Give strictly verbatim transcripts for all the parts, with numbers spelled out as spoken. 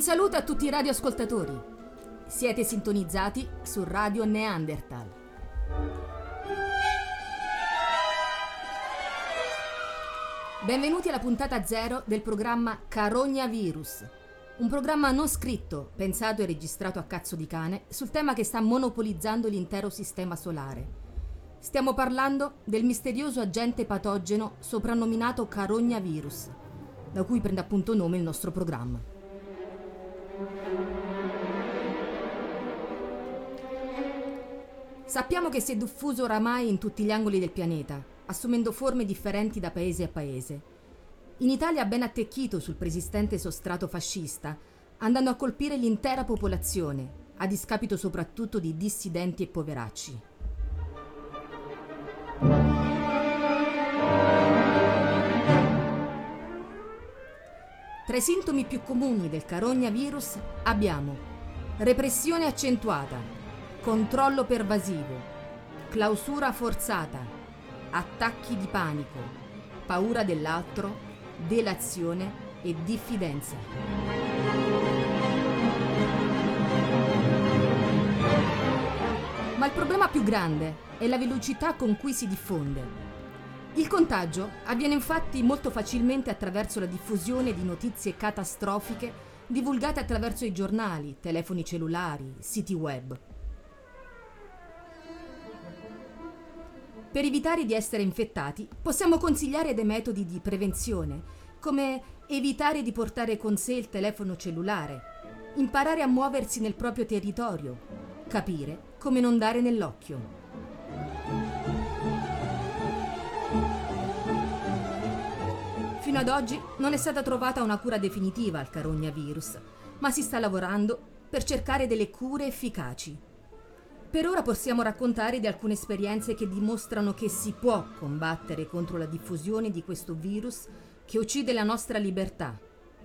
saluto a tutti i radioascoltatori. Siete sintonizzati su Radio Neanderthal. Benvenuti alla puntata zero del programma Carogna Virus, un programma non scritto, pensato e registrato a cazzo di cane sul tema che sta monopolizzando l'intero sistema solare. Stiamo parlando del misterioso agente patogeno soprannominato Carogna Virus, da cui prende appunto nome il nostro programma. Sappiamo che si è diffuso oramai in tutti gli angoli del pianeta, assumendo forme differenti da paese a paese. In Italia ha ben attecchito sul preesistente sostrato fascista, andando a colpire l'intera popolazione, a discapito soprattutto di dissidenti e poveracci. Tra i sintomi più comuni del Carogna Virus abbiamo repressione accentuata, controllo pervasivo, clausura forzata, attacchi di panico, paura dell'altro, delazione e diffidenza. Ma il problema più grande è la velocità con cui si diffonde. Il contagio avviene infatti molto facilmente attraverso la diffusione di notizie catastrofiche divulgate attraverso i giornali, telefoni cellulari, siti web. Per evitare di essere infettati, possiamo consigliare dei metodi di prevenzione, come evitare di portare con sé il telefono cellulare, imparare a muoversi nel proprio territorio, capire come non dare nell'occhio. Fino ad oggi non è stata trovata una cura definitiva al Carogna Virus, ma si sta lavorando per cercare delle cure efficaci. Per ora possiamo raccontare di alcune esperienze che dimostrano che si può combattere contro la diffusione di questo virus che uccide la nostra libertà.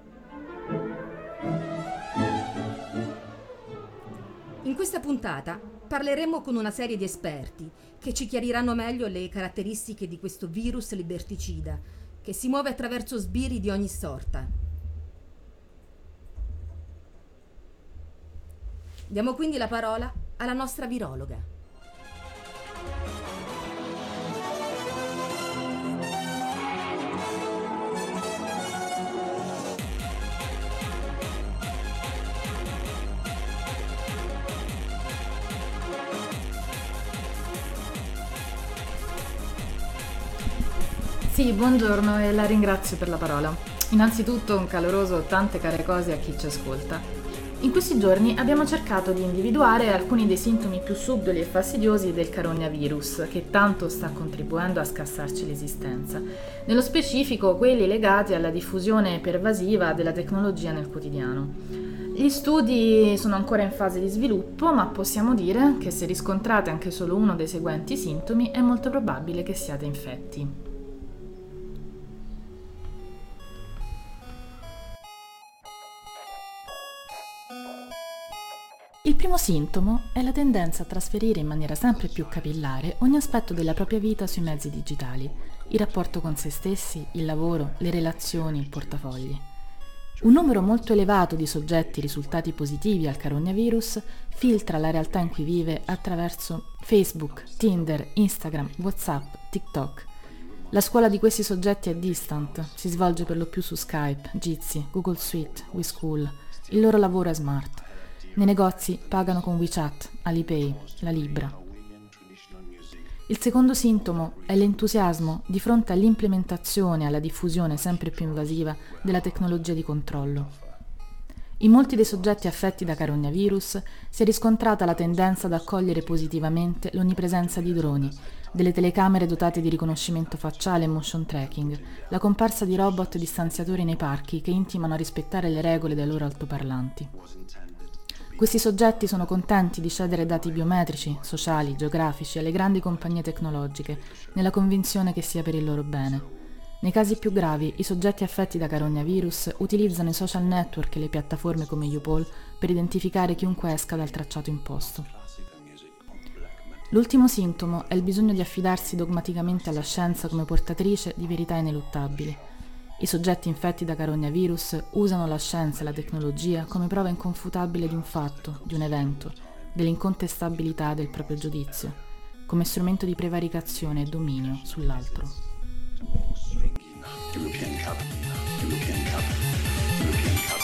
In questa puntata parleremo con una serie di esperti che ci chiariranno meglio le caratteristiche di questo virus liberticida che si muove attraverso sbirri di ogni sorta. Diamo quindi la parola alla nostra virologa. Sì, buongiorno e la ringrazio per la parola. Innanzitutto un caloroso tante care cose a chi ci ascolta. In questi giorni abbiamo cercato di individuare alcuni dei sintomi più subdoli e fastidiosi del Carogna Virus, che tanto sta contribuendo a scassarci l'esistenza. Nello specifico quelli legati alla diffusione pervasiva della tecnologia nel quotidiano. Gli studi sono ancora in fase di sviluppo, ma possiamo dire che se riscontrate anche solo uno dei seguenti sintomi è molto probabile che siate infetti. Il primo sintomo è la tendenza a trasferire in maniera sempre più capillare ogni aspetto della propria vita sui mezzi digitali, il rapporto con se stessi, il lavoro, le relazioni, il portafogli. Un numero molto elevato di soggetti risultati positivi al Carogna Virus filtra la realtà in cui vive attraverso Facebook, Tinder, Instagram, WhatsApp, TikTok. La scuola di questi soggetti è distant, si svolge per lo più su Skype, Jitsi, Google Suite, WeSchool. Il loro lavoro è smart. Nei negozi pagano con WeChat, Alipay, la Libra. Il secondo sintomo è l'entusiasmo di fronte all'implementazione e alla diffusione sempre più invasiva della tecnologia di controllo. In molti dei soggetti affetti da Carogna Virus si è riscontrata la tendenza ad accogliere positivamente l'onnipresenza di droni, delle telecamere dotate di riconoscimento facciale e motion tracking, la comparsa di robot distanziatori nei parchi che intimano a rispettare le regole dai loro altoparlanti. Questi soggetti sono contenti di cedere dati biometrici, sociali, geografici alle grandi compagnie tecnologiche, nella convinzione che sia per il loro bene. Nei casi più gravi, i soggetti affetti da Carogna Virus utilizzano i social network e le piattaforme come YouPol per identificare chiunque esca dal tracciato imposto. L'ultimo sintomo è il bisogno di affidarsi dogmaticamente alla scienza come portatrice di verità ineluttabili. I soggetti infetti da carognavirus usano la scienza e la tecnologia come prova inconfutabile di un fatto, di un evento, dell'incontestabilità del proprio giudizio, come strumento di prevaricazione e dominio sull'altro. European Cup. European Cup. European Cup.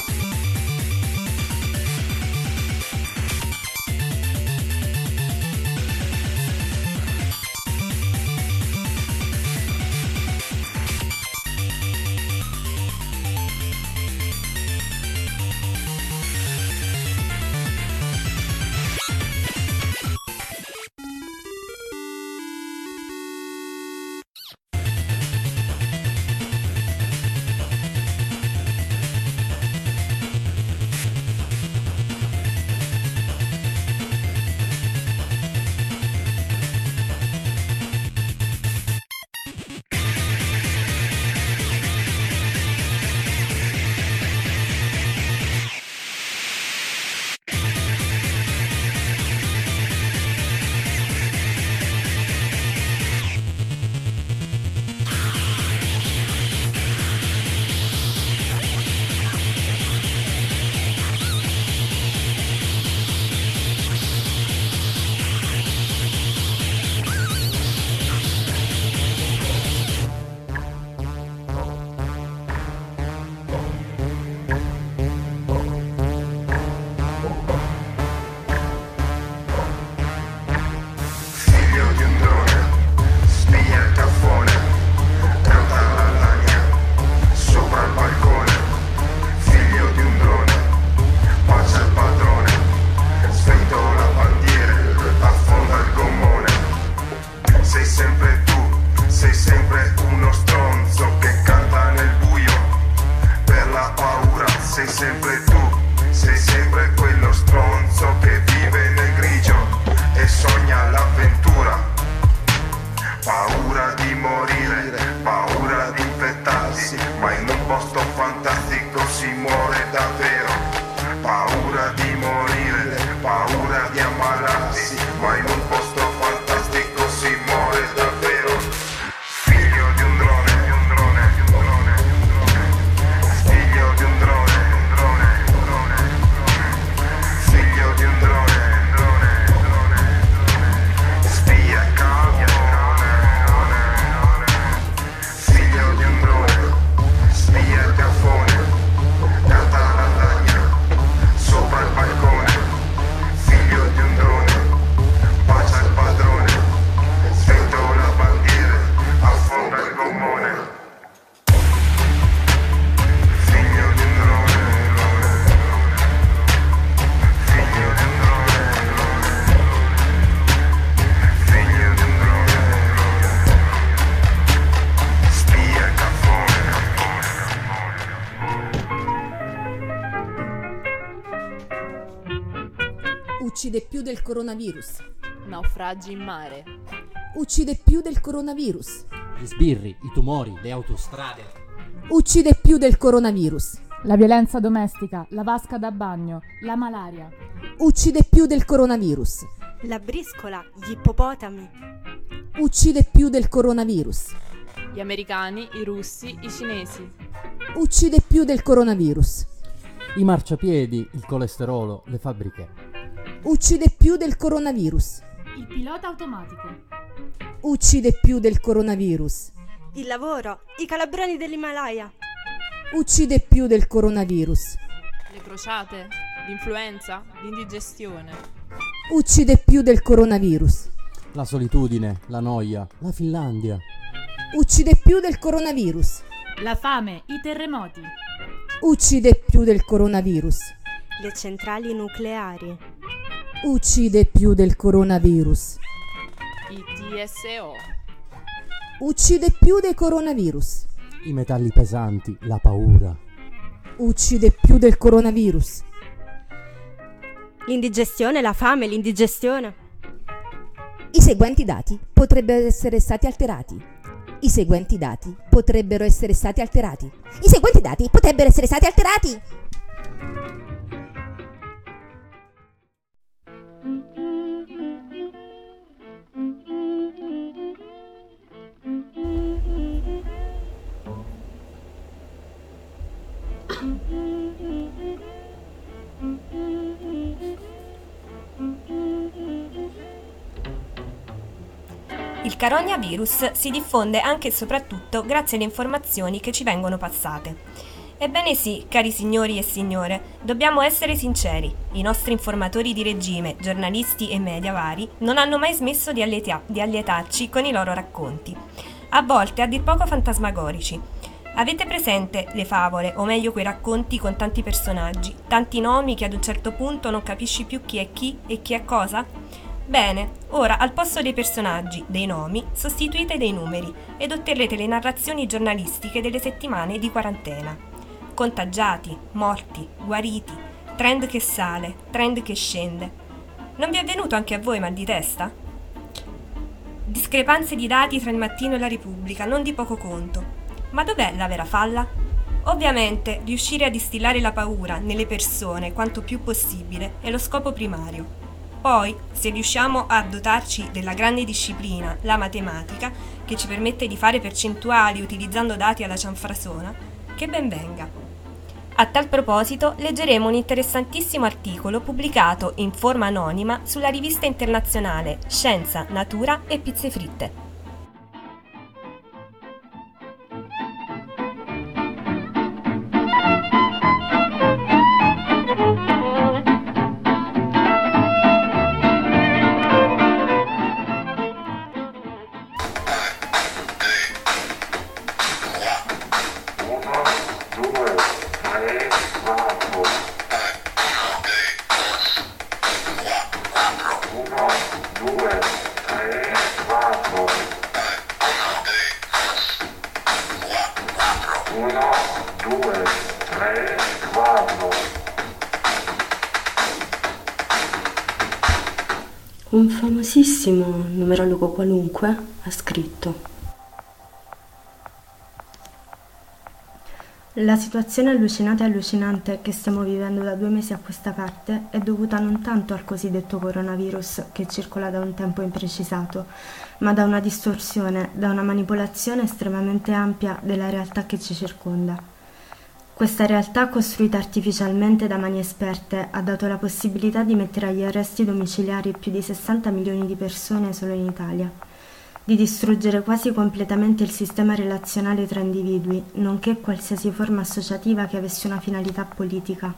Uccide più del coronavirus. Naufragi in mare. Uccide più del coronavirus. Gli sbirri, i tumori, le autostrade. Uccide più del coronavirus. La violenza domestica, la vasca da bagno, la malaria. Uccide più del coronavirus. La briscola, gli ippopotami. Uccide più del coronavirus. Gli americani, i russi, i cinesi. Uccide più del coronavirus. I marciapiedi, il colesterolo, le fabbriche. Uccide più del coronavirus. Il pilota automatico. Uccide più del coronavirus. Il lavoro, i calabroni dell'Himalaya. Uccide più del coronavirus. Le crociate, l'influenza, l'indigestione. Uccide più del coronavirus. La solitudine, la noia, la Finlandia. Uccide più del coronavirus. La fame, i terremoti. Uccide più del coronavirus. Le centrali nucleari. Uccide più del coronavirus. I T S O. Uccide più del coronavirus. I metalli pesanti, la paura. Uccide più del coronavirus. L'indigestione, la fame, l'indigestione. I seguenti dati potrebbero essere stati alterati. I seguenti dati potrebbero essere stati alterati. I seguenti dati potrebbero essere stati alterati. Il coronavirus si diffonde anche e soprattutto grazie alle informazioni che ci vengono passate. Ebbene sì, cari signori e signore, dobbiamo essere sinceri, i nostri informatori di regime, giornalisti e media vari, non hanno mai smesso di, allietia- di allietarci con i loro racconti, a volte a dir poco fantasmagorici. Avete presente le favole, o meglio quei racconti con tanti personaggi, tanti nomi che ad un certo punto non capisci più chi è chi e chi è cosa? Bene, ora al posto dei personaggi, dei nomi, sostituite dei numeri ed otterrete le narrazioni giornalistiche delle settimane di quarantena. Contagiati, morti, guariti, trend che sale, trend che scende. Non vi è venuto anche a voi mal di testa? Discrepanze di dati tra il Mattino e la Repubblica, non di poco conto. Ma dov'è la vera falla? Ovviamente, riuscire a distillare la paura nelle persone quanto più possibile è lo scopo primario. Poi, se riusciamo a dotarci della grande disciplina, la matematica, che ci permette di fare percentuali utilizzando dati alla cianfrasona, che ben venga. A tal proposito, leggeremo un interessantissimo articolo pubblicato in forma anonima sulla rivista internazionale Scienza, Natura e Pizze Fritte. Un famosissimo numerologo qualunque ha scritto: la situazione allucinata e allucinante che stiamo vivendo da due mesi a questa parte è dovuta non tanto al cosiddetto coronavirus che circola da un tempo imprecisato, ma da una distorsione, da una manipolazione estremamente ampia della realtà che ci circonda. Questa realtà, costruita artificialmente da mani esperte, ha dato la possibilità di mettere agli arresti domiciliari più di sessanta milioni di persone solo in Italia, di distruggere quasi completamente il sistema relazionale tra individui, nonché qualsiasi forma associativa che avesse una finalità politica.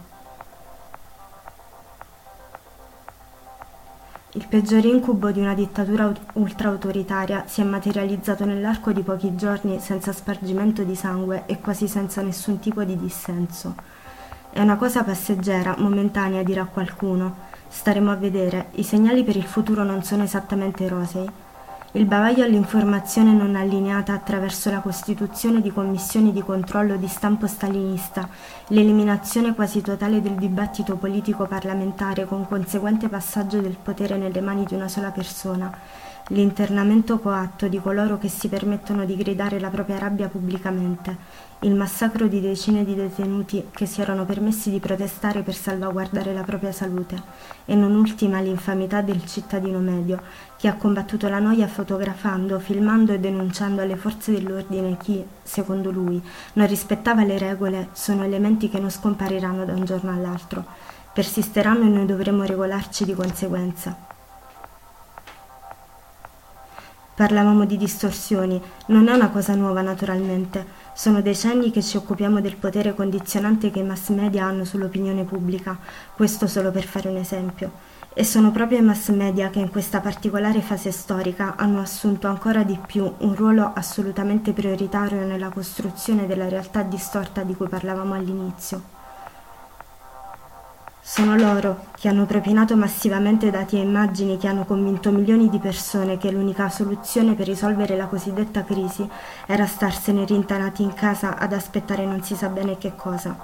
Il peggior incubo di una dittatura ultra-autoritaria si è materializzato nell'arco di pochi giorni senza spargimento di sangue e quasi senza nessun tipo di dissenso. È una cosa passeggera, momentanea, dirà qualcuno. Staremo a vedere, i segnali per il futuro non sono esattamente rosei. Il bavaglio all'informazione non allineata attraverso la costituzione di commissioni di controllo di stampo stalinista, l'eliminazione quasi totale del dibattito politico parlamentare con conseguente passaggio del potere nelle mani di una sola persona, l'internamento coatto di coloro che si permettono di gridare la propria rabbia pubblicamente, il massacro di decine di detenuti che si erano permessi di protestare per salvaguardare la propria salute e non ultima l'infamità del cittadino medio che ha combattuto la noia fotografando, filmando e denunciando alle forze dell'ordine chi, secondo lui, non rispettava le regole sono elementi che non scompariranno da un giorno all'altro, persisteranno e noi dovremo regolarci di conseguenza. Parlavamo di distorsioni, non è una cosa nuova naturalmente, sono decenni che ci occupiamo del potere condizionante che i mass media hanno sull'opinione pubblica, questo solo per fare un esempio. E sono proprio i mass media che in questa particolare fase storica hanno assunto ancora di più un ruolo assolutamente prioritario nella costruzione della realtà distorta di cui parlavamo all'inizio. Sono loro che hanno propinato massivamente dati e immagini che hanno convinto milioni di persone che l'unica soluzione per risolvere la cosiddetta crisi era starsene rintanati in casa ad aspettare non si sa bene che cosa.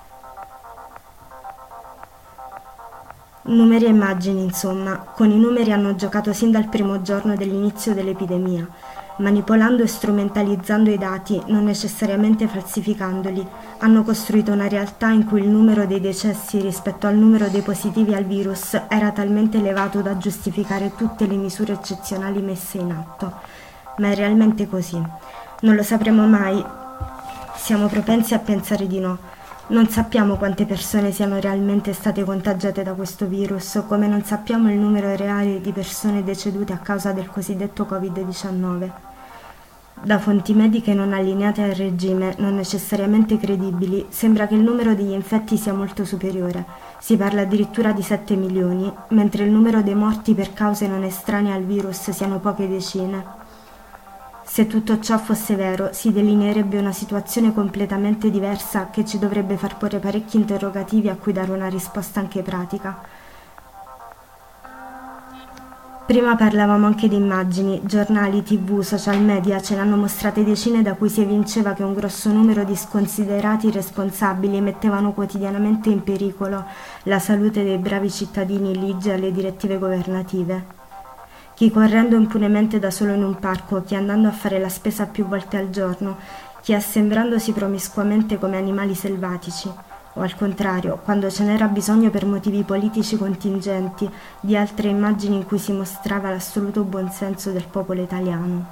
Numeri e immagini, insomma, con i numeri hanno giocato sin dal primo giorno dell'inizio dell'epidemia, manipolando e strumentalizzando i dati, non necessariamente falsificandoli, hanno costruito una realtà in cui il numero dei decessi rispetto al numero dei positivi al virus era talmente elevato da giustificare tutte le misure eccezionali messe in atto. Ma è realmente così? Non lo sapremo mai. Siamo propensi a pensare di no. Non sappiamo quante persone siano realmente state contagiate da questo virus, come non sappiamo il numero reale di persone decedute a causa del cosiddetto covid diciannove. Da fonti mediche non allineate al regime, non necessariamente credibili, sembra che il numero degli infetti sia molto superiore. Si parla addirittura di sette milioni, mentre il numero dei morti per cause non estranee al virus siano poche decine. Se tutto ciò fosse vero, si delineerebbe una situazione completamente diversa che ci dovrebbe far porre parecchi interrogativi a cui dare una risposta anche pratica. Prima parlavamo anche di immagini, giornali, tv, social media ce ne hanno mostrate decine da cui si evinceva che un grosso numero di sconsiderati responsabili mettevano quotidianamente in pericolo la salute dei bravi cittadini ligi alle direttive governative. Chi correndo impunemente da solo in un parco, chi andando a fare la spesa più volte al giorno, chi assembrandosi promiscuamente come animali selvatici, o al contrario, quando ce n'era bisogno per motivi politici contingenti, di altre immagini in cui si mostrava l'assoluto buonsenso del popolo italiano.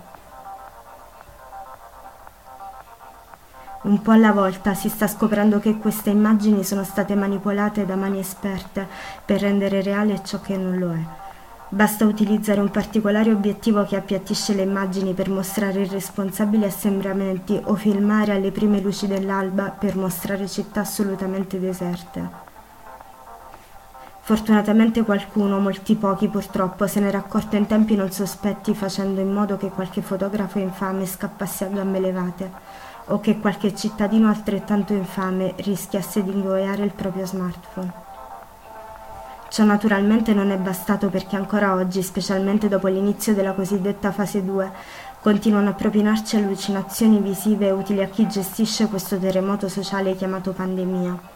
Un po' alla volta si sta scoprendo che queste immagini sono state manipolate da mani esperte per rendere reale ciò che non lo è. Basta utilizzare un particolare obiettivo che appiattisce le immagini per mostrare irresponsabili assembramenti o filmare alle prime luci dell'alba per mostrare città assolutamente deserte. Fortunatamente qualcuno, molti pochi purtroppo, se n'era accorto in tempi non sospetti, facendo in modo che qualche fotografo infame scappasse a gambe levate o che qualche cittadino altrettanto infame rischiasse di ingoiare il proprio smartphone. Ciò naturalmente non è bastato perché ancora oggi, specialmente dopo l'inizio della cosiddetta fase due, continuano a propinarci allucinazioni visive utili a chi gestisce questo terremoto sociale chiamato pandemia.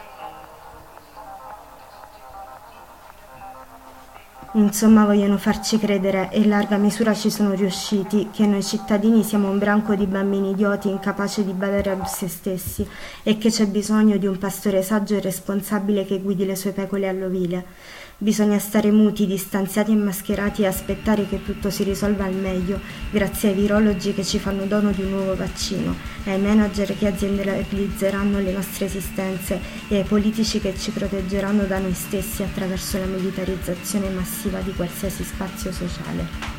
Insomma, vogliono farci credere, e in larga misura ci sono riusciti, che noi cittadini siamo un branco di bambini idioti incapaci di badare a se stessi e che c'è bisogno di un pastore saggio e responsabile che guidi le sue pecore all'ovile. Bisogna stare muti, distanziati e mascherati e aspettare che tutto si risolva al meglio, grazie ai virologi che ci fanno dono di un nuovo vaccino, ai manager che aziendalizzeranno le nostre esistenze e ai politici che ci proteggeranno da noi stessi attraverso la militarizzazione massiva di qualsiasi spazio sociale.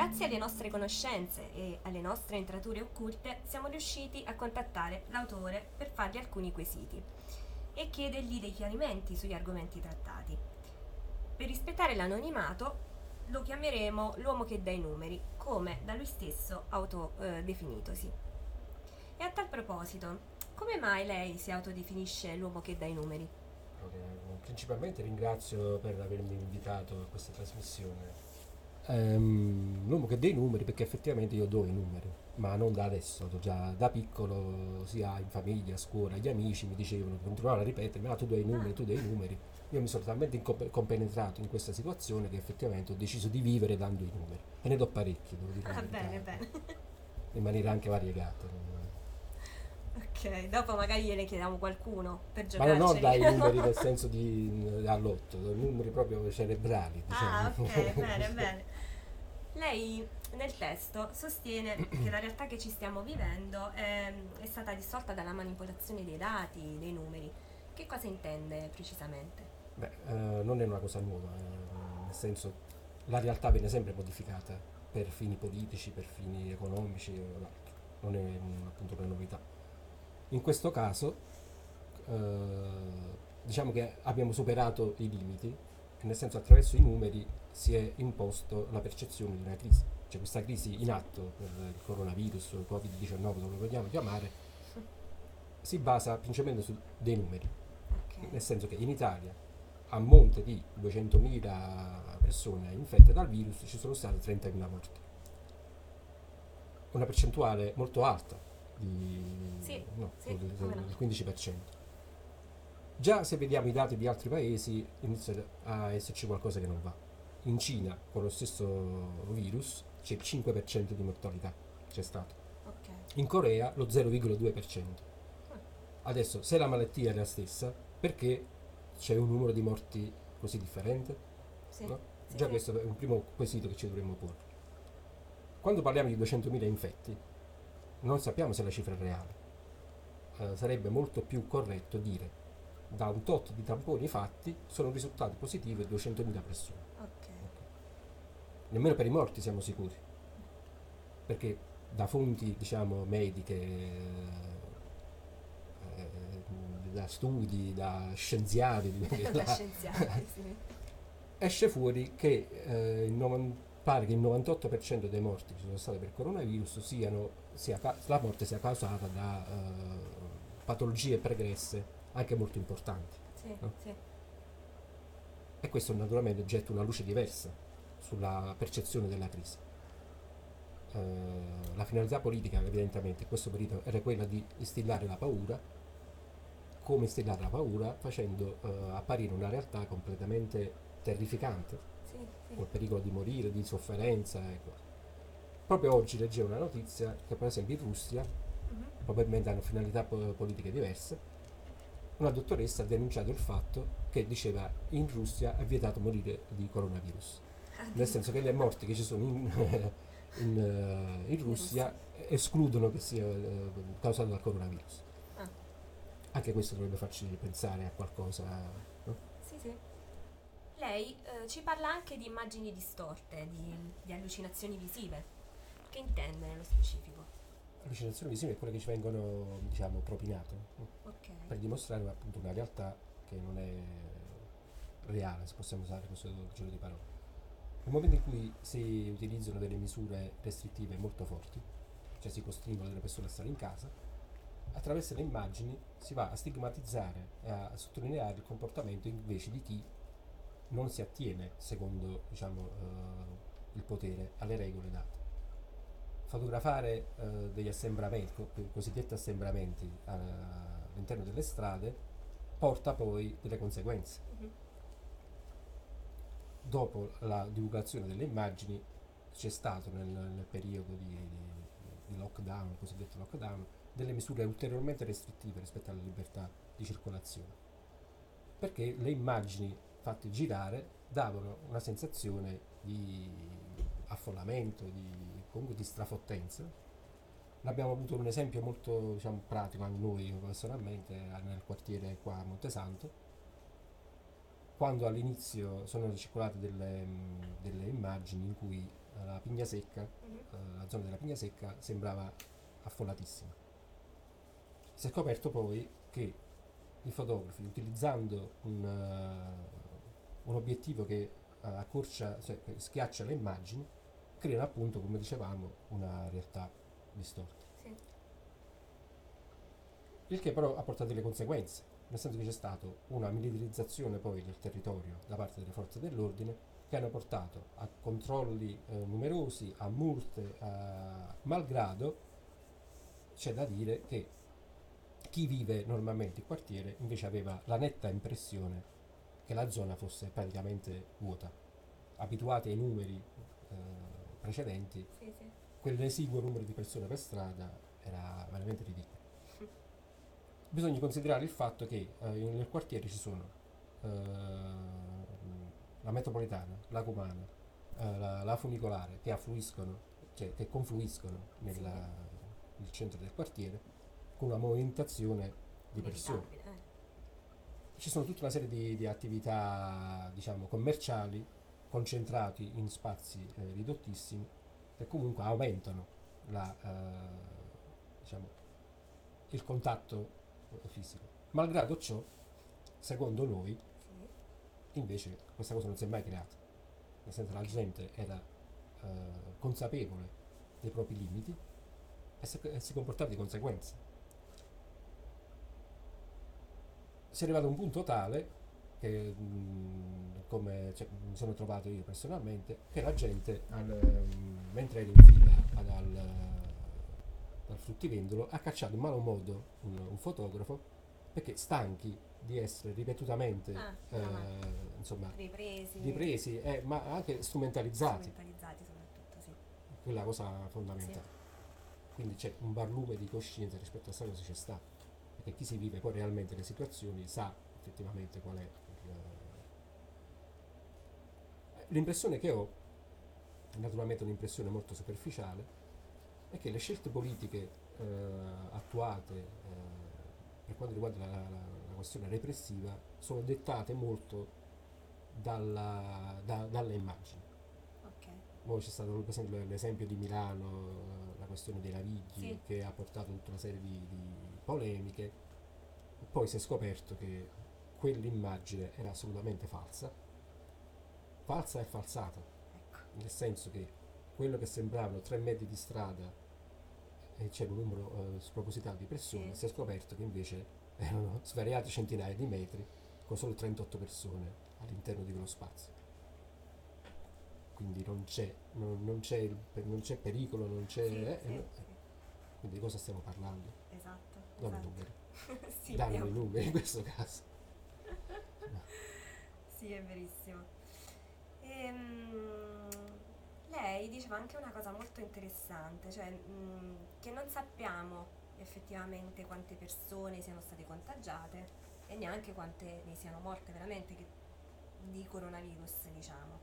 Grazie alle nostre conoscenze e alle nostre entrature occulte siamo riusciti a contattare l'autore per fargli alcuni quesiti e chiedergli dei chiarimenti sugli argomenti trattati. Per rispettare l'anonimato lo chiameremo l'uomo che dà i numeri, come da lui stesso autodefinitosi. E a tal proposito, come mai lei si autodefinisce l'uomo che dà i numeri? Principalmente ringrazio per avermi invitato a questa trasmissione. Ehm, l'uomo che dà i numeri, perché effettivamente io do i numeri, ma non da adesso, già da piccolo, sia in famiglia, a scuola, gli amici mi dicevano, continuavano a ripetermi, ah tu dai i numeri, tu dai i numeri. Io mi sono talmente incomp- compenetrato in questa situazione che effettivamente ho deciso di vivere dando i numeri, e ne do parecchi, devo dire. Ah, bene, bene. In maniera anche variegata. Ok, dopo magari gliene chiediamo qualcuno per Ma giocarceli. non dai numeri nel senso di all'otto, numeri proprio cerebrali, diciamo. Ah, ok, bene, bene. Lei nel testo sostiene che la realtà che ci stiamo vivendo è, è stata dissolta dalla manipolazione dei dati, dei numeri. Che cosa intende precisamente? Beh, eh, non è una cosa nuova, eh, nel senso la realtà viene sempre modificata per fini politici, per fini economici o altro, non è un, appunto una novità. In questo caso eh, diciamo che abbiamo superato i limiti, nel senso attraverso i numeri si è imposto la percezione di una crisi, cioè questa crisi in atto per il coronavirus, il covid diciannove, come lo vogliamo chiamare, si basa principalmente su dei numeri, Okay. nel senso che in Italia a monte di duecentomila persone infette dal virus ci sono state trentamila morti, una percentuale molto alta di Sì, no, sì, del, come no. del quindici per cento. Già se vediamo i dati di altri paesi inizia a esserci qualcosa che non va. In Cina con lo stesso virus c'è il cinque per cento di mortalità, c'è stato. Ok. In Corea lo zero virgola due per cento. Adesso se la malattia è la stessa, perché c'è un numero di morti così differente? Sì. No? Sì, Già sì. questo è un primo quesito che ci dovremmo porre. Quando parliamo di duecentomila infetti non sappiamo se la cifra è reale. Eh, sarebbe molto più corretto dire da un tot di tamponi fatti sono risultati positivi duecentomila persone. Ok. Nemmeno per i morti siamo sicuri, perché da fonti diciamo mediche, eh, da studi, da scienziati, Da da- scienziati, sì. esce fuori che eh, il novan- pare che il novantotto per cento dei morti che sono stati per coronavirus siano, sia ca- la morte sia causata da eh, patologie pregresse anche molto importanti. Sì, No? sì. E questo naturalmente getta una luce diversa sulla percezione della crisi. Eh, la finalità politica evidentemente in questo periodo era quella di instillare la paura. Come instillare la paura? Facendo eh, apparire una realtà completamente terrificante, Sì, sì. col pericolo di morire, di sofferenza. Ecco. Proprio oggi leggevo una notizia che per esempio in Russia, Mhm. probabilmente hanno finalità po- politiche diverse, una dottoressa ha denunciato il fatto che diceva in Russia è vietato morire di coronavirus, nel senso che le morti che ci sono in, in, eh, in Russia escludono che sia eh, causato dal coronavirus. Ah. Anche questo dovrebbe farci pensare a qualcosa, no? Sì, sì. Lei eh, ci parla anche di immagini distorte, di, di allucinazioni visive. Che intende nello specifico? Allucinazioni visive sono quelle che ci vengono, diciamo, propinate, no? Ok. Per dimostrare appunto una realtà che non è reale, se possiamo usare questo giro di parole. Nel momento in cui si utilizzano delle misure restrittive molto forti, cioè si costringono delle persone a stare in casa, attraverso le immagini si va a stigmatizzare e a sottolineare il comportamento invece di chi non si attiene, secondo diciamo, eh, il potere, alle regole date. Fotografare eh, degli assembramenti, co- cosiddetti assembramenti eh, all'interno delle strade, porta poi delle conseguenze. Mhm. Dopo la divulgazione delle immagini c'è stato nel, nel periodo di, di, di lockdown, il cosiddetto lockdown, delle misure ulteriormente restrittive rispetto alla libertà di circolazione, perché le immagini fatte girare davano una sensazione di affollamento, di, comunque di strafottenza. Ne abbiamo avuto un esempio molto diciamo, pratico anche noi personalmente nel quartiere qua a Montesanto, quando all'inizio sono circolate delle, mh, delle immagini in cui eh, la Pigna Secca, Mhm. eh, la zona della Pigna Secca sembrava affollatissima. Si è scoperto poi che i fotografi, utilizzando un, eh, un obiettivo che eh, accorcia, cioè che schiaccia le immagini, creano appunto, come dicevamo, una realtà distorta. Sì. Il che però ha portato delle conseguenze, nel senso che c'è stata una militarizzazione poi del territorio da parte delle forze dell'ordine che hanno portato a controlli eh, numerosi, a multe, a... malgrado c'è da dire che chi vive normalmente il quartiere invece aveva la netta impressione che la zona fosse praticamente vuota. Abituati ai numeri eh, precedenti, Sì, sì. quell'esiguo numero di persone per strada era veramente ridicolo. Bisogna considerare il fatto che eh, nel quartiere ci sono eh, la metropolitana, la cumana, eh, la, la funicolare che affluiscono, cioè che confluiscono nella- nel centro del quartiere con una movimentazione di persone. Inevitabile, eh. Ci sono tutta una serie di, di attività, diciamo, commerciali concentrati in spazi eh, ridottissimi che comunque aumentano la, eh, diciamo, il contatto eh, fisico. Malgrado ciò, secondo noi, Sì. invece questa cosa non si è mai creata. Nel senso che la gente era eh, consapevole dei propri limiti e si, e si comportava di conseguenza. Si è arrivato a un punto tale che, mh, come cioè, mi sono trovato io personalmente, che la gente, al, mh, mentre era in fila ad- al, dal fruttivendolo, ha cacciato in malo modo un, un fotografo perché stanchi di essere ripetutamente Ah, eh, no, ma- insomma, Ripresi. ripresi, eh, ma anche strumentalizzati. Strumentalizzati soprattutto, sì. Quella cosa fondamentale. Quindi c'è un barlume di coscienza rispetto a questa cosa c'è stato, perché chi si vive poi realmente le situazioni sa effettivamente qual è il- l'impressione che ho, naturalmente un'impressione molto superficiale, è che le scelte politiche eh, attuate eh, per quanto riguarda la, la- la questione repressiva sono dettate molto dalla- da- dalle immagini. Ok. Poi c'è stato per esempio l'esempio di Milano, eh, la questione dei Navigli, Sì. che ha portato tutta una serie di, di polemiche. Poi si è scoperto che quell'immagine era assolutamente falsa, falsa e falsata, Ecco. nel senso che quello che sembravano tre metri di strada e c'era un numero eh, spropositato di persone, Sì. si è scoperto che invece erano svariati centinaia di metri con solo trentotto persone all'interno di quello spazio. Quindi non c'è, non, non c'è, il- non c'è pericolo, non c'è... Sì, eh, sì, eh, sì. Quindi di cosa stiamo parlando? Esatto. Non i esatto. numeri. Sì, Danno è- i numeri in questo caso. Sì, è verissimo. Ehm, lei diceva anche una cosa molto interessante, cioè mh, che non sappiamo effettivamente quante persone siano state contagiate e neanche quante ne siano morte veramente che- di coronavirus, diciamo.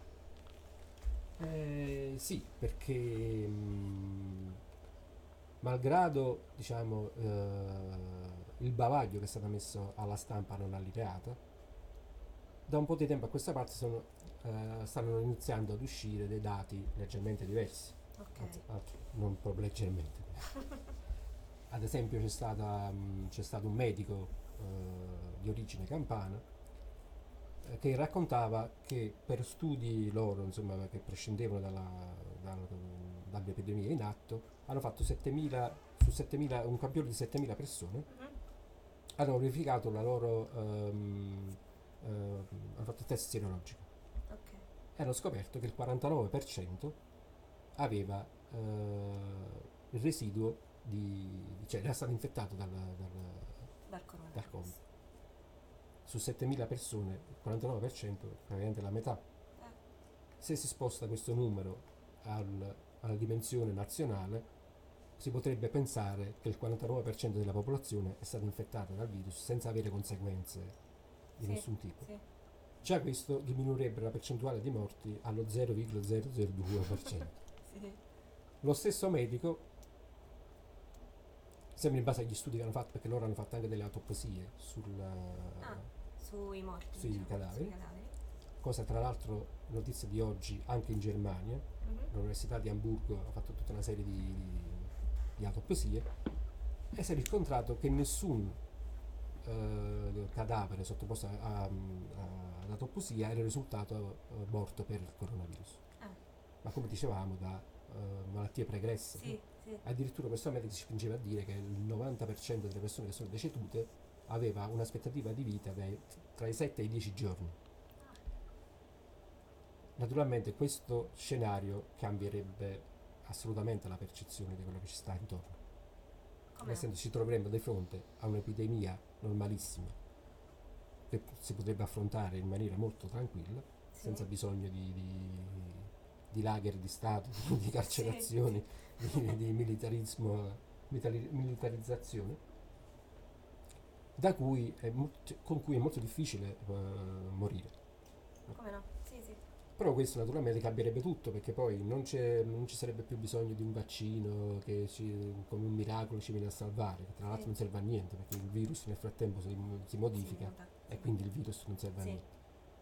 Eh, sì, perché mh, malgrado diciamo eh, il bavaglio che è stato messo alla stampa non allineata, da un po' di tempo a questa parte sono, eh, stanno iniziando ad uscire dei dati leggermente diversi, Ok. anzi, altro, non proprio leggermente. Ad esempio c'è, stata, mh, c'è stato un medico eh, di origine campana eh, che raccontava che per studi loro, insomma, che prescindevano dalla, dal- dall'epidemia in atto, hanno fatto settemila, su settemila, un campione di settemila persone, Mhm. hanno verificato la loro, ehm, ehm, hanno fatto il test sierologico Ok. e hanno scoperto che il quarantanove per cento aveva eh, il residuo di, cioè era stato infettato dal, dal, Dal dal coronavirus. Covid. Su settemila persone, il quarantanove per cento, praticamente la metà. Eh. Se si sposta questo numero al- alla dimensione nazionale, si potrebbe pensare che il quarantanove per cento della popolazione è stata infettata dal virus senza avere conseguenze di Sì, nessun tipo. sì. Già questo diminuirebbe la percentuale di morti allo zero virgola zero zero due per cento. Sì. Lo stesso medico, sempre in base agli studi che hanno fatto, perché loro hanno fatto anche delle autopsie sul, Ah, Sui morti, sui diciamo, cadaveri. sui cadaveri. Cosa tra l'altro, notizia di oggi, anche in Germania, Mhm. l'Università di Amburgo ha fatto tutta una serie di, di, di autopsie e si è riscontrato che nessun eh, cadavere sottoposto a, a, a- ad autopsia era risultato eh, morto per il coronavirus. Ah, Ma come dicevamo, da eh, malattie pregresse. sì, sì. Addirittura questo medico si spingeva a dire che il novanta per cento delle persone che sono decedute aveva un'aspettativa di vita dai- tra i sette e i dieci giorni. Naturalmente questo scenario cambierebbe assolutamente la percezione di quello che ci sta intorno. Come Nel no? senso, ci troveremmo di fronte a un'epidemia normalissima che si potrebbe affrontare in maniera molto tranquilla, Sì. senza bisogno di, di, di lager di Stato, di carcerazioni, di, di militarismo, militari- militarizzazione, da cui è mo- cioè, con cui è molto difficile eh, morire. Come no? Sì, sì. Però questo naturalmente cambierebbe tutto, perché poi non, c'è- non ci sarebbe più bisogno di un vaccino che ci- come un miracolo ci viene a salvare, che tra l'altro Sì. non serve a niente, perché il virus nel frattempo si, si modifica Si muta, e sì. quindi il virus non serve a Sì. niente.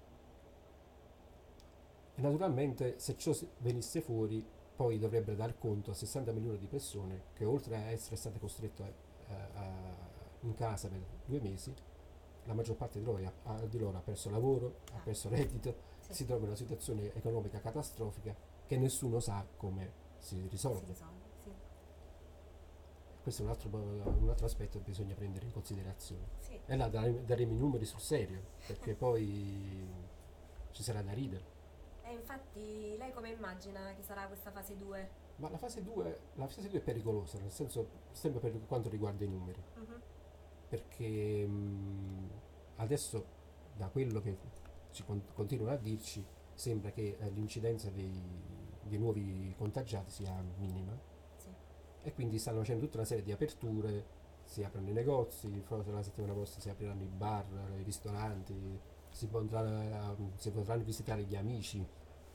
E naturalmente se ciò si- venisse fuori, poi dovrebbero dar conto a sessanta milioni di persone che, oltre a essere state costrette a- a- in casa per due mesi, la maggior parte di loro ha, ha- di loro ha perso lavoro, ha Ah. perso reddito, Sì. si trova in una situazione economica catastrofica che nessuno sa come si Si risolve. risolve, sì. Questo è un altro, un altro aspetto che bisogna prendere in considerazione. Sì. E là dare- daremo i numeri sul serio, perché poi ci sarà da ridere. E infatti lei come immagina che sarà questa fase due? Ma la fase due, la fase due è pericolosa, nel senso, sempre per quanto riguarda i numeri, Mhm. perché mh, adesso, da quello che ci con- continuano a dirci, sembra che eh, l'incidenza dei, dei nuovi contagiati sia minima, Sì. e quindi stanno facendo tutta una serie di aperture, si aprono i negozi, forse la settimana prossima si apriranno i bar, i ristoranti, si, potrà- si potranno visitare gli amici.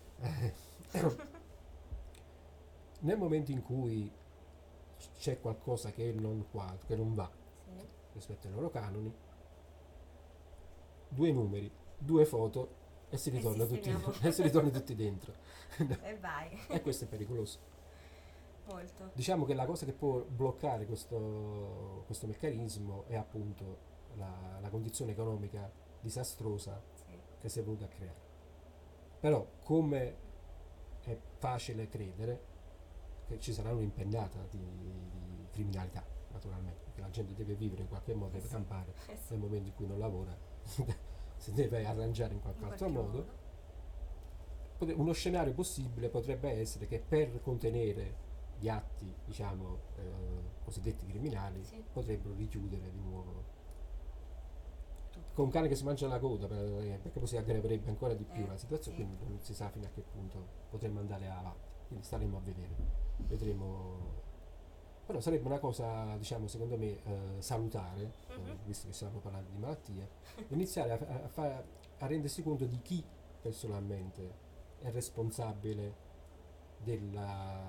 Nel momento in cui c'è qualcosa che non, qua, che non va Sì. rispetto ai loro canoni, due numeri, due foto e si E ritorna, tutti, sistemiamo. e si ritorna tutti dentro. E vai. E questo è pericoloso. Molto. Diciamo che la cosa che può bloccare questo, questo meccanismo è appunto la, la condizione economica disastrosa Sì. che si è venuta a creare. Però, come è facile credere, che ci sarà un'impennata di, di criminalità, naturalmente, perché la gente deve vivere in qualche modo, Eh deve sì. campare, Eh sì. nel momento in cui non lavora si deve arrangiare in qualche In altro qualche modo. Potre- Uno scenario possibile potrebbe essere che per contenere gli atti, diciamo, eh, cosiddetti criminali, Sì. potrebbero richiudere di nuovo. Tutto. Con un cane che si mangia la coda, per- perché poi si aggraverebbe ancora di più Eh, la situazione, sì. quindi non si sa fino a che punto potremmo andare avanti. Quindi staremo a vedere, vedremo. Però sarebbe una cosa, diciamo, secondo me, eh, salutare, eh, Mhm. visto che stiamo parlando di malattie, iniziare a, a, fa- a rendersi conto di chi personalmente è responsabile della,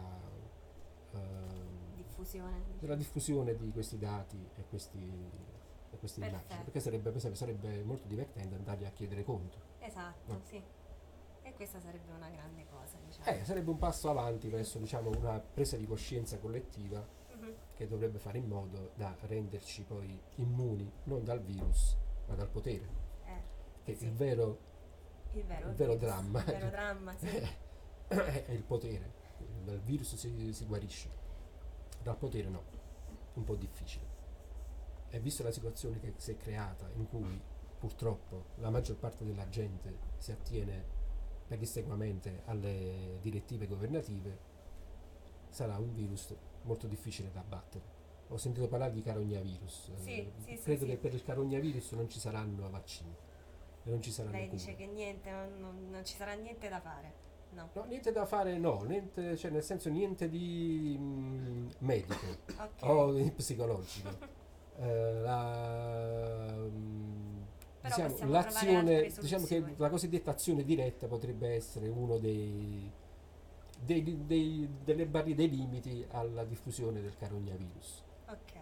ehm, Diffusione. della diffusione di questi dati e, questi, e queste Perfetto. immagini, perché sarebbe, per esempio, sarebbe molto divertente andargli a chiedere conto. Esatto, No. sì. E questa sarebbe una grande cosa, diciamo. Eh, sarebbe un passo avanti verso, diciamo, una presa di coscienza collettiva Mhm. che dovrebbe fare in modo da renderci poi immuni non dal virus ma dal potere, Eh, che sì. il vero il vero, il vero virus, dramma. Il vero dramma, sì. è il potere. Dal virus si, si guarisce, dal potere no, un po' difficile. E vista la situazione che si è creata, in cui purtroppo la maggior parte della gente si attiene pedissequamente alle direttive governative, sarà un virus molto difficile da battere. Ho sentito parlare di carognavirus. Sì, eh, sì, sì, credo sì. che per il carognavirus non ci saranno vaccini e non ci saranno Lei cure. dice che niente, non, non- non ci sarà niente da fare. No. No, niente da fare, no, niente, cioè nel senso niente di mm, medico Ok. o di psicologico. Eh, la, mm, Però diciamo, possiamo trovare l'azione, altre diciamo che soluzioni. la cosiddetta azione diretta potrebbe essere uno dei, dei- dei- delle barriere, dei limiti alla diffusione del carognavirus. Ok.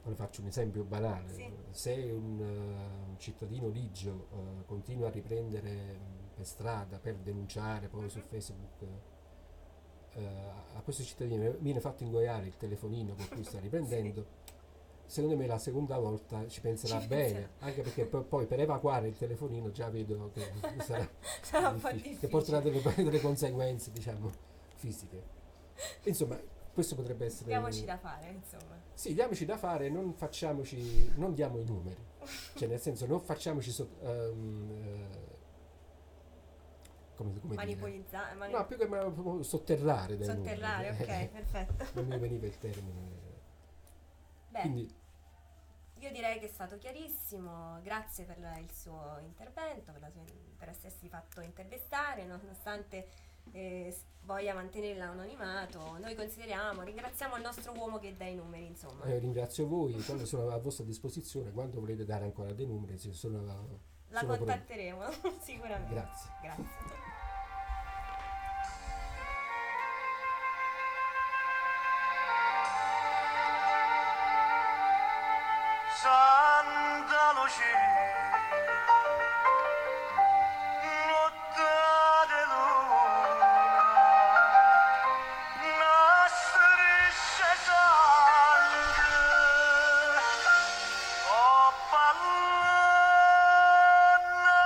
le faccio un esempio banale. Sì. Se un, uh, un cittadino ligio uh, continua a riprendere um, per strada per denunciare poi su Facebook, uh, a questo cittadino viene fatto ingoiare il telefonino con cui sta riprendendo, sì. Secondo me la seconda volta ci penserà ci bene, pensa. Anche perché poi, poi per evacuare il telefonino già vedo che sarà, sarà un po' difficile, che porterà delle, delle conseguenze, diciamo, fisiche. Insomma, questo potrebbe essere... Diamoci da fare, insomma. Sì, diamoci da fare, non facciamoci, non diamo i numeri, cioè nel senso non facciamoci so, um, uh, come, come manipolizzare, manip- no, più che ma, sotterrare dai sotterrare, numeri. ok, perfetto. Non mi veniva il termine. Beh, quindi io direi che è stato chiarissimo, grazie per la, il suo intervento, per, la sua, per essersi fatto intervistare, nonostante eh, voglia mantenere l'anonimato. Noi consideriamo, ringraziamo il nostro uomo che dà i numeri, insomma. Eh, ringrazio voi, quando sono a vostra disposizione, quando volete dare ancora dei numeri, sono, la sono contatteremo, sicuramente. Grazie. Grazie. Santa Lucia, notte di luna, una striscia sangue, oh pallone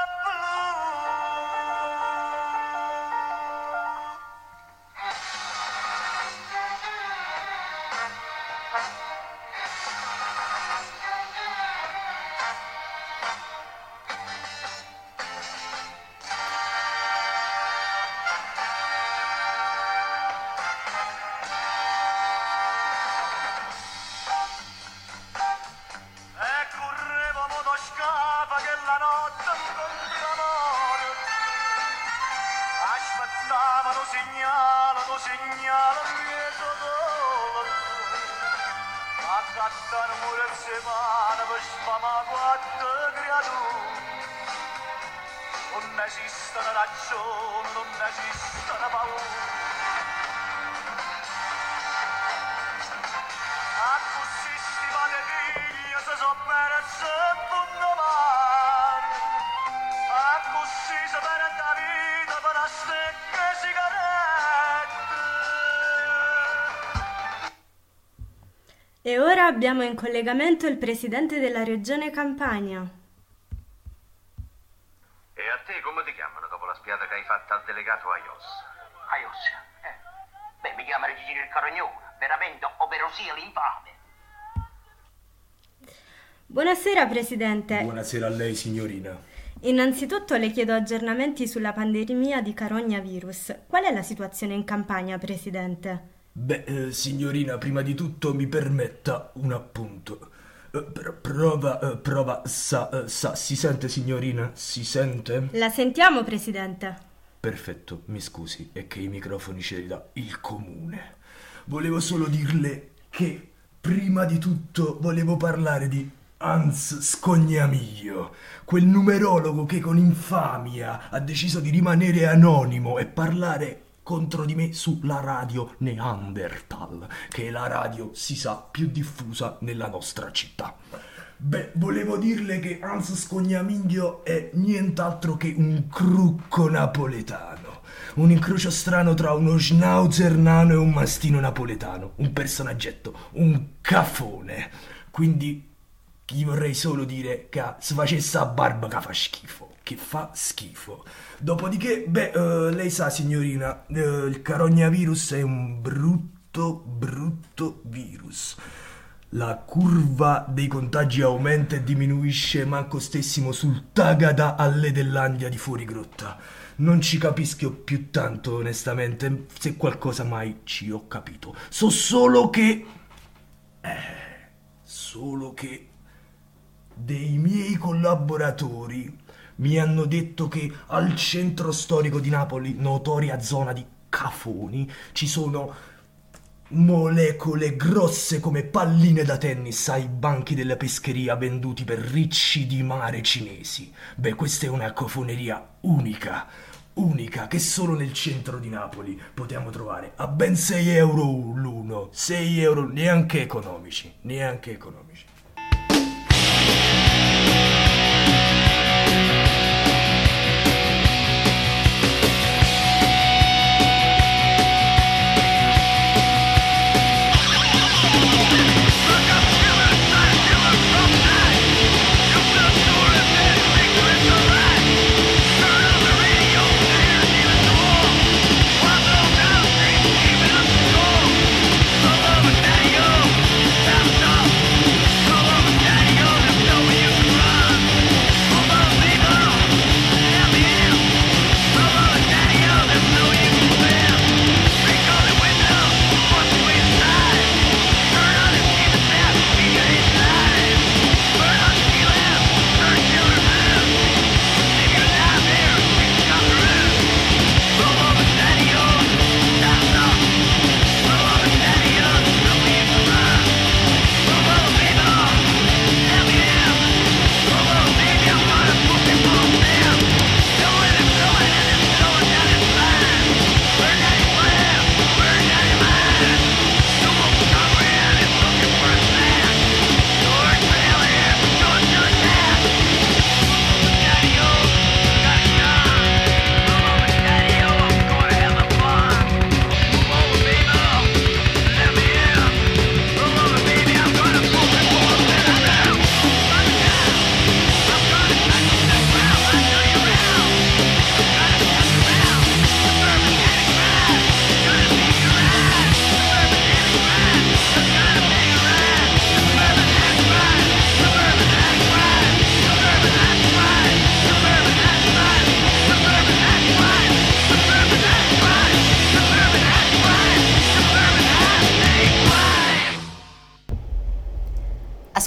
aspettavano segnale, lo segnale mieto dolore, accattano pure settimane per sfamare quattro creature. Non esistono ragioni, non esistono paure. A così stimate figli si sono persi in fondo mare, a così si perde la vita per a stecche sigarette. E ora abbiamo in collegamento il presidente della regione Campania. E a te come ti chiamano dopo la spiata che hai fatta al delegato Aios? Aios? Eh. Beh, mi chiamano Gigino il Carognone, veramente operosia l'infame. Buonasera presidente. Buonasera a lei signorina. Innanzitutto le chiedo aggiornamenti sulla pandemia di coronavirus. Qual è la situazione in Campania, presidente? Beh, eh, signorina, prima di tutto mi permetta un appunto. Eh, pr- prova, eh, prova, sa, eh, sa, si sente signorina? Si sente? La sentiamo, presidente. Perfetto, mi scusi, è che i microfoni ce li dà il comune. Volevo solo dirle che prima di tutto volevo parlare di Hans Scognamiglio, quel numerologo che con infamia ha deciso di rimanere anonimo e parlare contro di me sulla radio Neanderthal, che è la radio, si sa, più diffusa nella nostra città. Beh, volevo dirle che Hans Scognamiglio è nient'altro che un crucco napoletano, un incrocio strano tra uno schnauzer nano e un mastino napoletano, un personaggetto, un cafone. Quindi gli vorrei solo dire che si facesse a barba che fa schifo, che fa schifo. Dopodiché, beh, uh, lei sa signorina, uh, il coronavirus è un brutto, brutto virus. La curva dei contagi aumenta e diminuisce manco stessimo sul Tagada alle dell'Andia di fuori grotta. Non ci capisco più tanto onestamente, se qualcosa mai ci ho capito. So solo che... Eh, solo che... dei miei collaboratori mi hanno detto che al centro storico di Napoli, notoria zona di cafoni, ci sono molecole grosse come palline da tennis ai banchi della pescheria venduti per ricci di mare cinesi. Beh, questa è una cafoneria unica, unica, che solo nel centro di Napoli possiamo trovare a ben sei euro l'uno, sei euro neanche economici, neanche economici.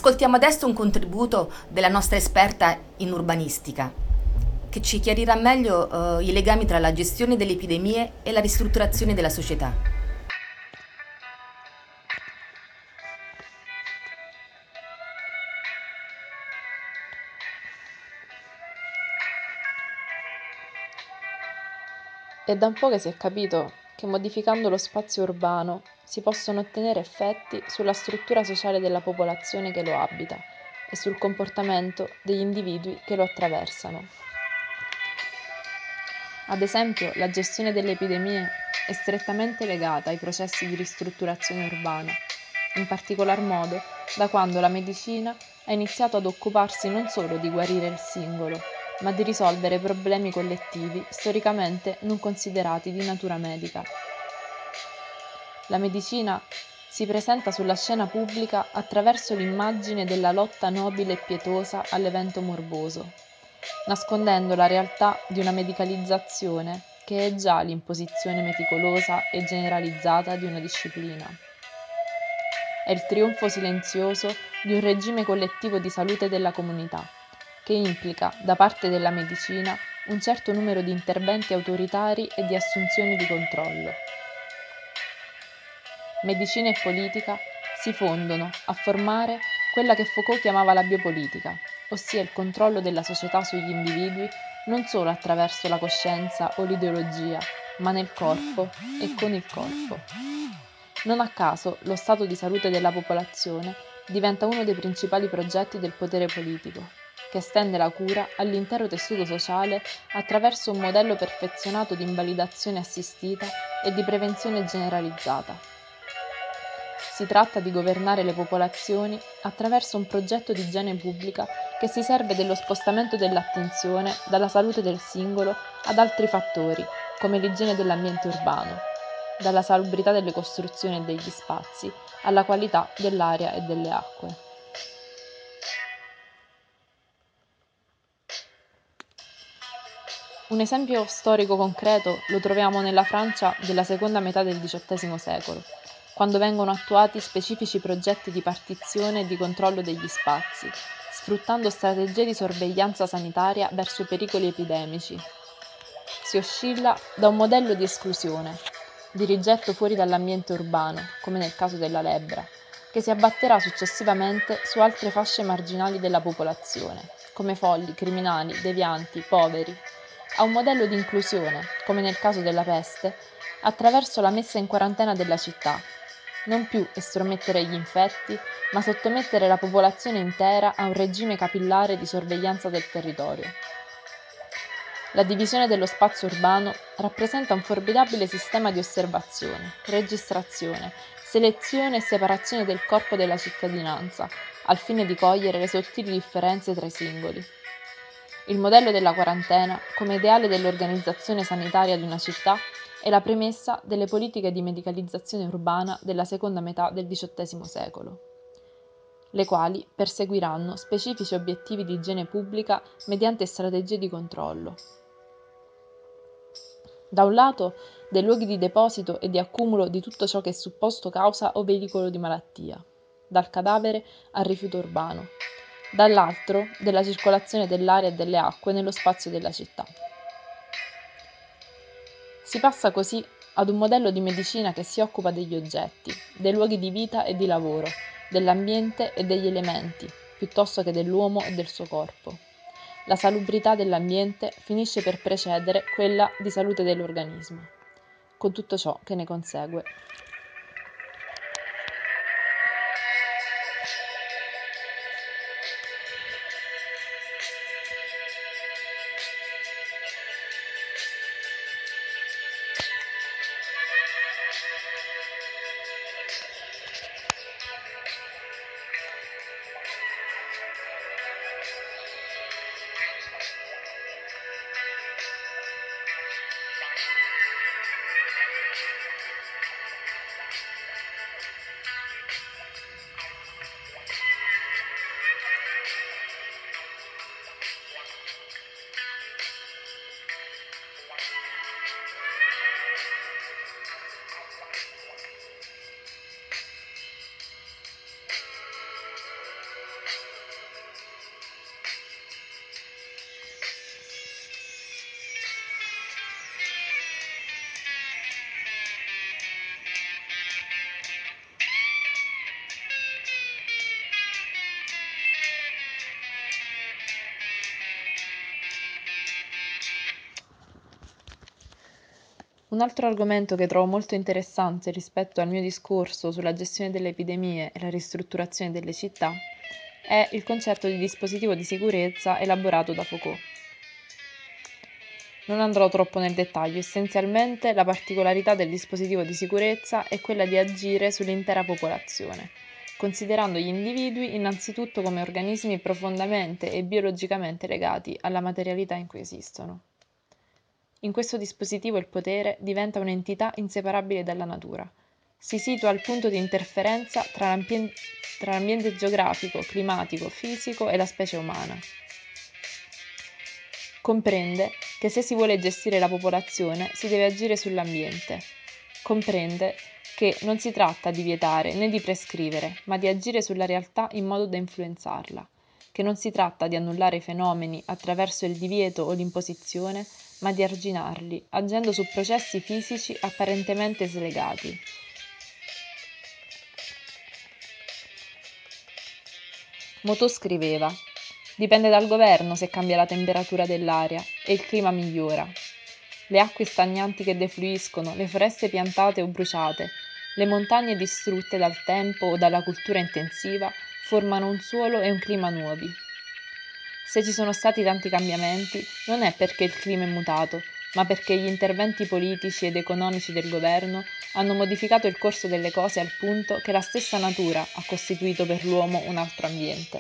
Ascoltiamo adesso un contributo della nostra esperta in urbanistica, che ci chiarirà meglio eh, i legami tra la gestione delle epidemie e la ristrutturazione della società. È da un po' che si è capito che modificando lo spazio urbano si possono ottenere effetti sulla struttura sociale della popolazione che lo abita e sul comportamento degli individui che lo attraversano. Ad esempio, la gestione delle epidemie è strettamente legata ai processi di ristrutturazione urbana, in particolar modo da quando la medicina ha iniziato ad occuparsi non solo di guarire il singolo, ma di risolvere problemi collettivi storicamente non considerati di natura medica. La medicina si presenta sulla scena pubblica attraverso l'immagine della lotta nobile e pietosa all'evento morboso, nascondendo la realtà di una medicalizzazione che è già l'imposizione meticolosa e generalizzata di una disciplina. È il trionfo silenzioso di un regime collettivo di salute della comunità, che implica, da parte della medicina, un certo numero di interventi autoritari e di assunzioni di controllo. Medicina e politica si fondono a formare quella che Foucault chiamava la biopolitica, ossia il controllo della società sugli individui non solo attraverso la coscienza o l'ideologia, ma nel corpo e con il corpo. Non a caso lo stato di salute della popolazione diventa uno dei principali progetti del potere politico, che estende la cura all'intero tessuto sociale attraverso un modello perfezionato di invalidazione assistita e di prevenzione generalizzata. Si tratta di governare le popolazioni attraverso un progetto di igiene pubblica che si serve dello spostamento dell'attenzione dalla salute del singolo ad altri fattori, come l'igiene dell'ambiente urbano, dalla salubrità delle costruzioni e degli spazi alla qualità dell'aria e delle acque. Un esempio storico concreto lo troviamo nella Francia della seconda metà del diciottesimo secolo, quando vengono attuati specifici progetti di partizione e di controllo degli spazi, sfruttando strategie di sorveglianza sanitaria verso i pericoli epidemici. Si oscilla da un modello di esclusione, di rigetto fuori dall'ambiente urbano, come nel caso della lebbra, che si abbatterà successivamente su altre fasce marginali della popolazione, come folli, criminali, devianti, poveri, a un modello di inclusione, come nel caso della peste, attraverso la messa in quarantena della città, non più estromettere gli infetti, ma sottomettere la popolazione intera a un regime capillare di sorveglianza del territorio. La divisione dello spazio urbano rappresenta un formidabile sistema di osservazione, registrazione, selezione e separazione del corpo della cittadinanza, al fine di cogliere le sottili differenze tra i singoli. Il modello della quarantena, come ideale dell'organizzazione sanitaria di una città, è la premessa delle politiche di medicalizzazione urbana della seconda metà del diciottesimo secolo, le quali perseguiranno specifici obiettivi di igiene pubblica mediante strategie di controllo. Da un lato, dei luoghi di deposito e di accumulo di tutto ciò che è supposto causa o veicolo di malattia, dal cadavere al rifiuto urbano, dall'altro della circolazione dell'aria e delle acque nello spazio della città. Si passa così ad un modello di medicina che si occupa degli oggetti, dei luoghi di vita e di lavoro, dell'ambiente e degli elementi, piuttosto che dell'uomo e del suo corpo. La salubrità dell'ambiente finisce per precedere quella di salute dell'organismo, con tutto ciò che ne consegue. Un altro argomento che trovo molto interessante rispetto al mio discorso sulla gestione delle epidemie e la ristrutturazione delle città è il concetto di dispositivo di sicurezza elaborato da Foucault. Non andrò troppo nel dettaglio, essenzialmente la particolarità del dispositivo di sicurezza è quella di agire sull'intera popolazione, considerando gli individui innanzitutto come organismi profondamente e biologicamente legati alla materialità in cui esistono. In questo dispositivo il potere diventa un'entità inseparabile dalla natura. Si situa al punto di interferenza tra l'ambien- tra l'ambiente geografico, climatico, fisico e la specie umana. Comprende che se si vuole gestire la popolazione si deve agire sull'ambiente. Comprende che non si tratta di vietare né di prescrivere, ma di agire sulla realtà in modo da influenzarla, che non si tratta di annullare i fenomeni attraverso il divieto o l'imposizione, ma di arginarli, agendo su processi fisici apparentemente slegati. Mottò scriveva: dipende dal governo se cambia la temperatura dell'aria e il clima migliora. Le acque stagnanti che defluiscono, le foreste piantate o bruciate, le montagne distrutte dal tempo o dalla cultura intensiva formano un suolo e un clima nuovi. Se ci sono stati tanti cambiamenti, non è perché il clima è mutato, ma perché gli interventi politici ed economici del governo hanno modificato il corso delle cose al punto che la stessa natura ha costituito per l'uomo un altro ambiente.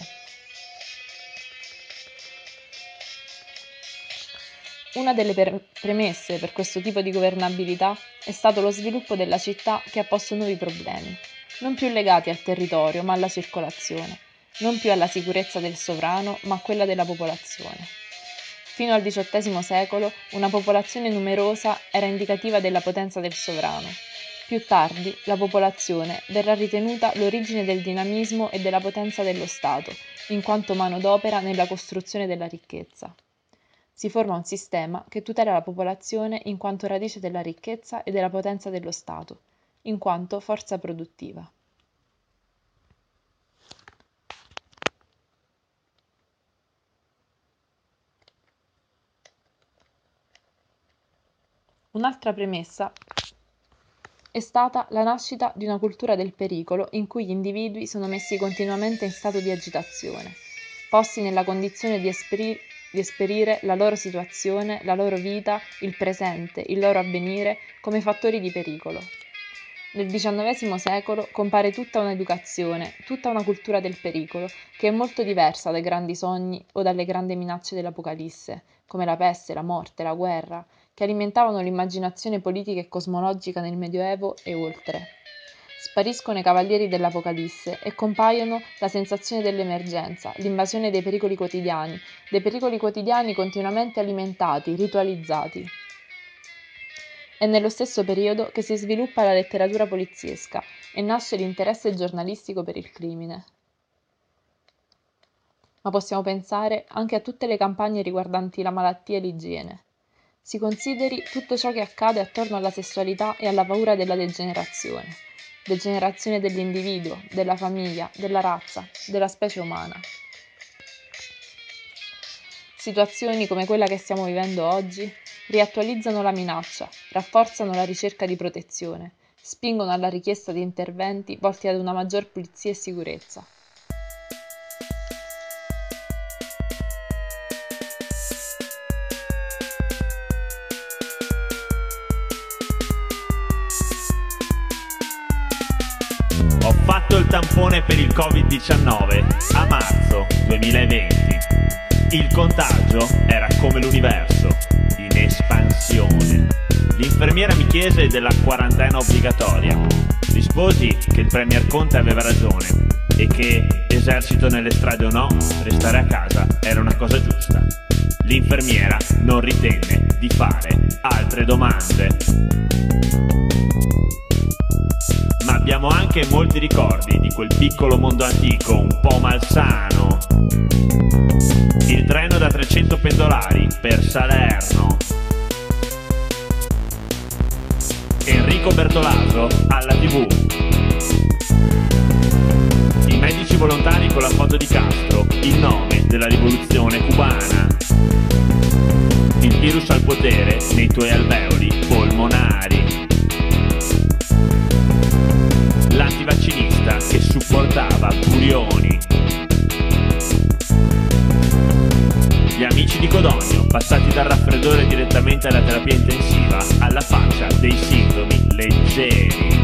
Una delle per- premesse per questo tipo di governabilità è stato lo sviluppo della città che ha posto nuovi problemi, non più legati al territorio ma alla circolazione, non più alla sicurezza del sovrano ma a quella della popolazione. Fino al diciottesimo secolo una popolazione numerosa era indicativa della potenza del sovrano. Più tardi la popolazione verrà ritenuta l'origine del dinamismo e della potenza dello Stato, in quanto manodopera nella costruzione della ricchezza. Si forma un sistema che tutela la popolazione in quanto radice della ricchezza e della potenza dello Stato, in quanto forza produttiva. Un'altra premessa è stata la nascita di una cultura del pericolo in cui gli individui sono messi continuamente in stato di agitazione, posti nella condizione di espri- di esperire la loro situazione, la loro vita, il presente, il loro avvenire come fattori di pericolo. Nel diciannovesimo secolo compare tutta un'educazione, tutta una cultura del pericolo, che è molto diversa dai grandi sogni o dalle grandi minacce dell'Apocalisse, come la peste, la morte, la guerra, che alimentavano l'immaginazione politica e cosmologica nel Medioevo e oltre. Spariscono i cavalieri dell'Apocalisse e compaiono la sensazione dell'emergenza, l'invasione dei pericoli quotidiani, dei pericoli quotidiani continuamente alimentati, ritualizzati. È nello stesso periodo che si sviluppa la letteratura poliziesca e nasce l'interesse giornalistico per il crimine. Ma possiamo pensare anche a tutte le campagne riguardanti la malattia e l'igiene. Si consideri tutto ciò che accade attorno alla sessualità e alla paura della degenerazione, degenerazione dell'individuo, della famiglia, della razza, della specie umana. Situazioni come quella che stiamo vivendo oggi riattualizzano la minaccia, rafforzano la ricerca di protezione, spingono alla richiesta di interventi volti ad una maggior pulizia e sicurezza. Ho fatto il tampone per il covid diciannove a marzo duemilaventi. Il contagio era come l'universo, in espansione. L'infermiera mi chiese della quarantena obbligatoria. Risposi che il Premier Conte aveva ragione e che, esercito nelle strade o no, restare a casa era una cosa giusta. L'infermiera non ritenne di fare altre domande. Ma abbiamo anche molti ricordi di quel piccolo mondo antico un po' malsano. Il treno da trecento pendolari per Salerno. Enrico Bertolaso alla tivù. I medici volontari con la foto di Castro, il nome della rivoluzione cubana. il virus al potere nei tuoi alveoli polmonari. L'antivaccinista che supportava Burioni. Gli amici di Codogno, passati dal raffreddore direttamente alla terapia intensiva, alla faccia dei sintomi leggeri.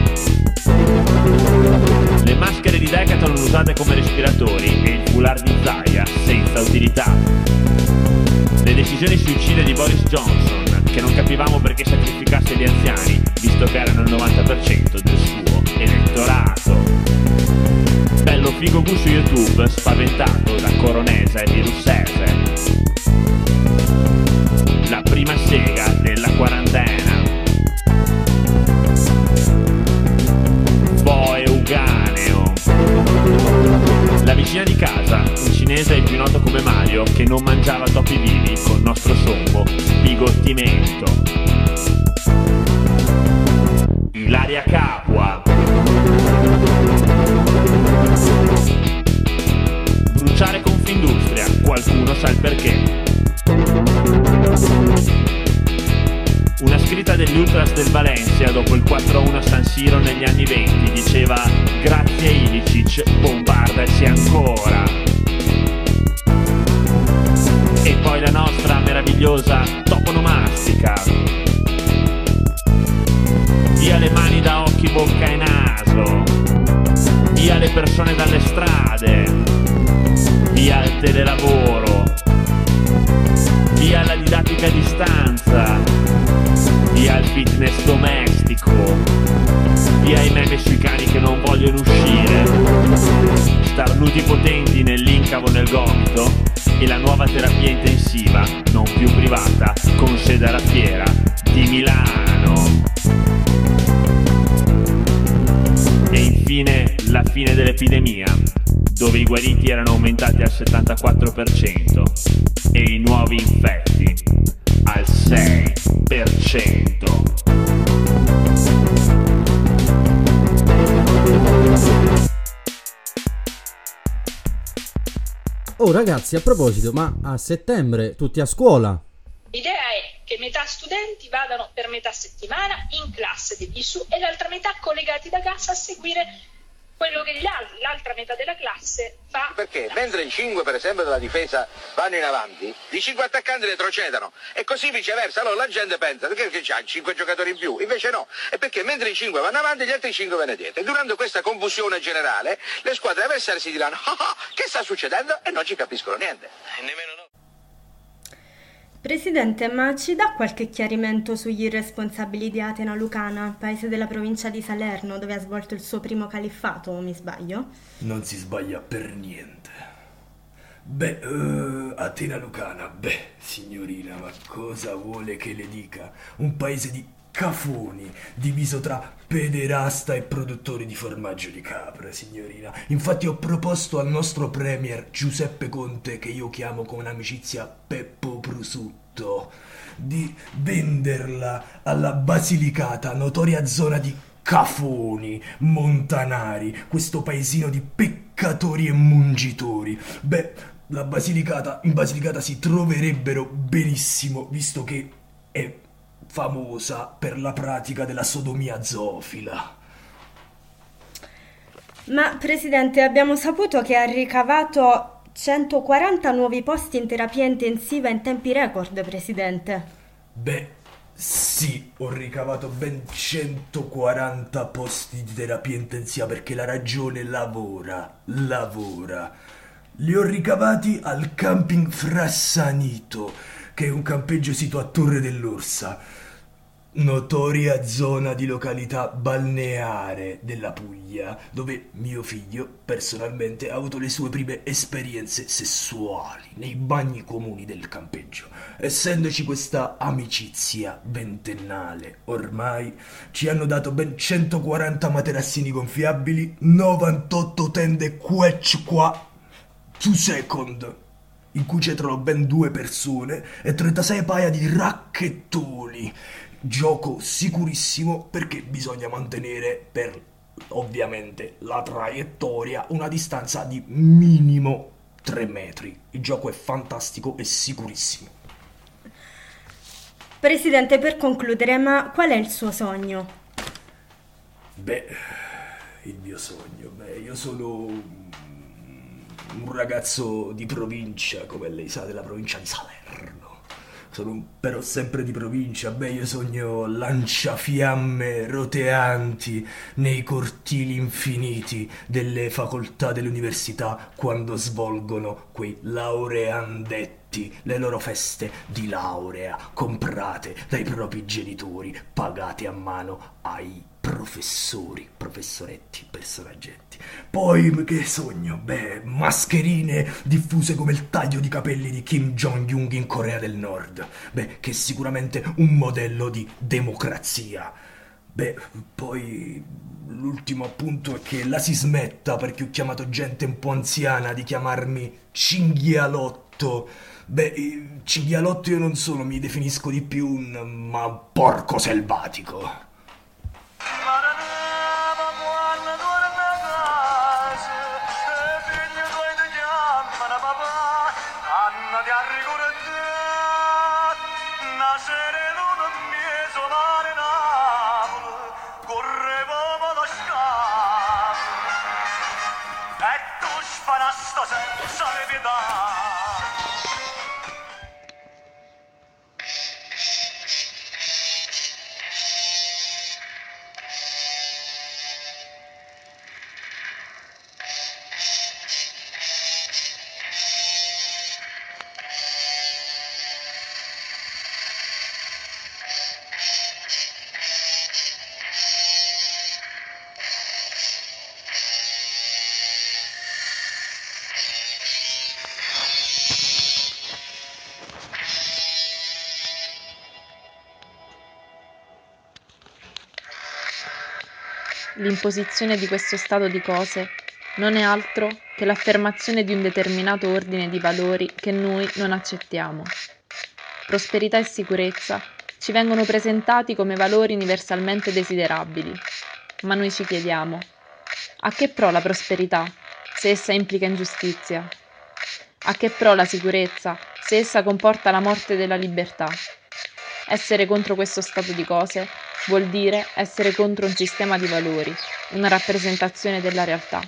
Le maschere di Decathlon usate come respiratori e il foulard di Zaia senza utilità. Le decisioni suicide di Boris Johnson, che non capivamo perché sacrificasse gli anziani, visto che erano il novanta per cento del suo elettorato. Bello figo gu su YouTube, spaventato da coronese e virussese. La prima sega della quarantena. Boe Uganeo. La vicina di casa, un cinese il più noto come Mario, che non mangiava topi vivi col nostro sommo bigottimento. Ilaria Capua. Bruciare Confindustria, qualcuno sa il perché. Una scritta degli Ultras del Valencia dopo il quattro a uno a San Siro negli anni venti diceva: grazie Ilicic, bombardaci ancora. E poi la nostra meravigliosa toponomastica. Via le mani da occhi, bocca e naso. Via le persone dalle strade. Via il telelavoro. Via la didattica a distanza. Via il fitness domestico. Via i meme sui cani che non vogliono uscire. Starnuti potenti nell'incavo nel gomito. E la nuova terapia intensiva, non più privata, con sede alla fiera di Milano. E infine la fine dell'epidemia, dove i guariti erano aumentati al settantaquattro per cento e i nuovi infetti al sei per cento. Oh ragazzi, a proposito, ma a settembre tutti a scuola? L'idea è che metà studenti vadano per metà settimana in classe degli su e l'altra metà collegati da casa a seguire quello che gli altri, l'altra metà della classe fa. Perché mentre i cinque per esempio della difesa vanno in avanti, i cinque attaccanti retrocedano e così viceversa. Allora la gente pensa perché c'ha cinque giocatori in più, invece no, è perché mentre i cinque vanno avanti gli altri cinque vanno dietro. E durante questa confusione generale le squadre avversarie si diranno ah, ah, che sta succedendo, e non ci capiscono niente. E nemmeno no. Presidente, ma ci dà qualche chiarimento sugli irresponsabili di Atena Lucana, paese della provincia di Salerno, dove ha svolto il suo primo califfato, o mi sbaglio? Non si sbaglia per niente. Beh, uh, Atena Lucana, beh, signorina, ma cosa vuole che le dica? Un paese di cafoni, diviso tra pederasta e produttori di formaggio di capra, signorina. Infatti ho proposto al nostro premier Giuseppe Conte, che io chiamo con amicizia Peppo Prosciutto, di venderla alla Basilicata, notoria zona di cafoni, montanari, questo paesino di peccatori e mungitori. Beh, la Basilicata, in Basilicata si troverebbero benissimo, visto che è famosa per la pratica della sodomia zoofila. Ma Presidente, abbiamo saputo che ha ricavato centoquaranta nuovi posti in terapia intensiva in tempi record, Presidente. Beh, sì, ho ricavato ben centoquaranta posti di terapia intensiva perché la Regione lavora, lavora. Li ho ricavati al camping Frassanito, che è un campeggio sito a Torre dell'Orsa, notoria zona di località balneare della Puglia, dove mio figlio personalmente ha avuto le sue prime esperienze sessuali nei bagni comuni del campeggio. Essendoci questa amicizia ventennale ormai, ci hanno dato ben centoquaranta materassini gonfiabili, novantotto tende quetch qua two second, in cui c'erano ben due persone, e trentasei paia di racchettoni. Gioco sicurissimo, perché bisogna mantenere, per ovviamente la traiettoria, una distanza di minimo tre metri. Il gioco è fantastico e sicurissimo. Presidente, per concludere, ma qual è il suo sogno? Beh, il mio sogno, beh, io sono un ragazzo di provincia, come lei sa, della provincia di Salerno. Sono però sempre di provincia. Beh, io sogno lanciafiamme roteanti nei cortili infiniti delle facoltà delle università quando svolgono quei laureandetti, le loro feste di laurea comprate dai propri genitori, pagate a mano ai professori, professoretti, personaggetti. Poi che sogno? Beh, mascherine diffuse come il taglio di capelli di Kim Jong-un in Corea del Nord. Beh, che è sicuramente un modello di democrazia. Beh, poi l'ultimo appunto è che la si smetta, perché ho chiamato gente un po' anziana, di chiamarmi cinghialotto. Beh, cinghialotto io non sono, mi definisco di più un ma porco selvatico. L'imposizione di questo stato di cose non è altro che l'affermazione di un determinato ordine di valori che noi non accettiamo. Prosperità e sicurezza ci vengono presentati come valori universalmente desiderabili, ma noi ci chiediamo: a che pro la prosperità se essa implica ingiustizia? A che pro la sicurezza se essa comporta la morte della libertà? Essere contro questo stato di cose vuol dire essere contro un sistema di valori, una rappresentazione della realtà.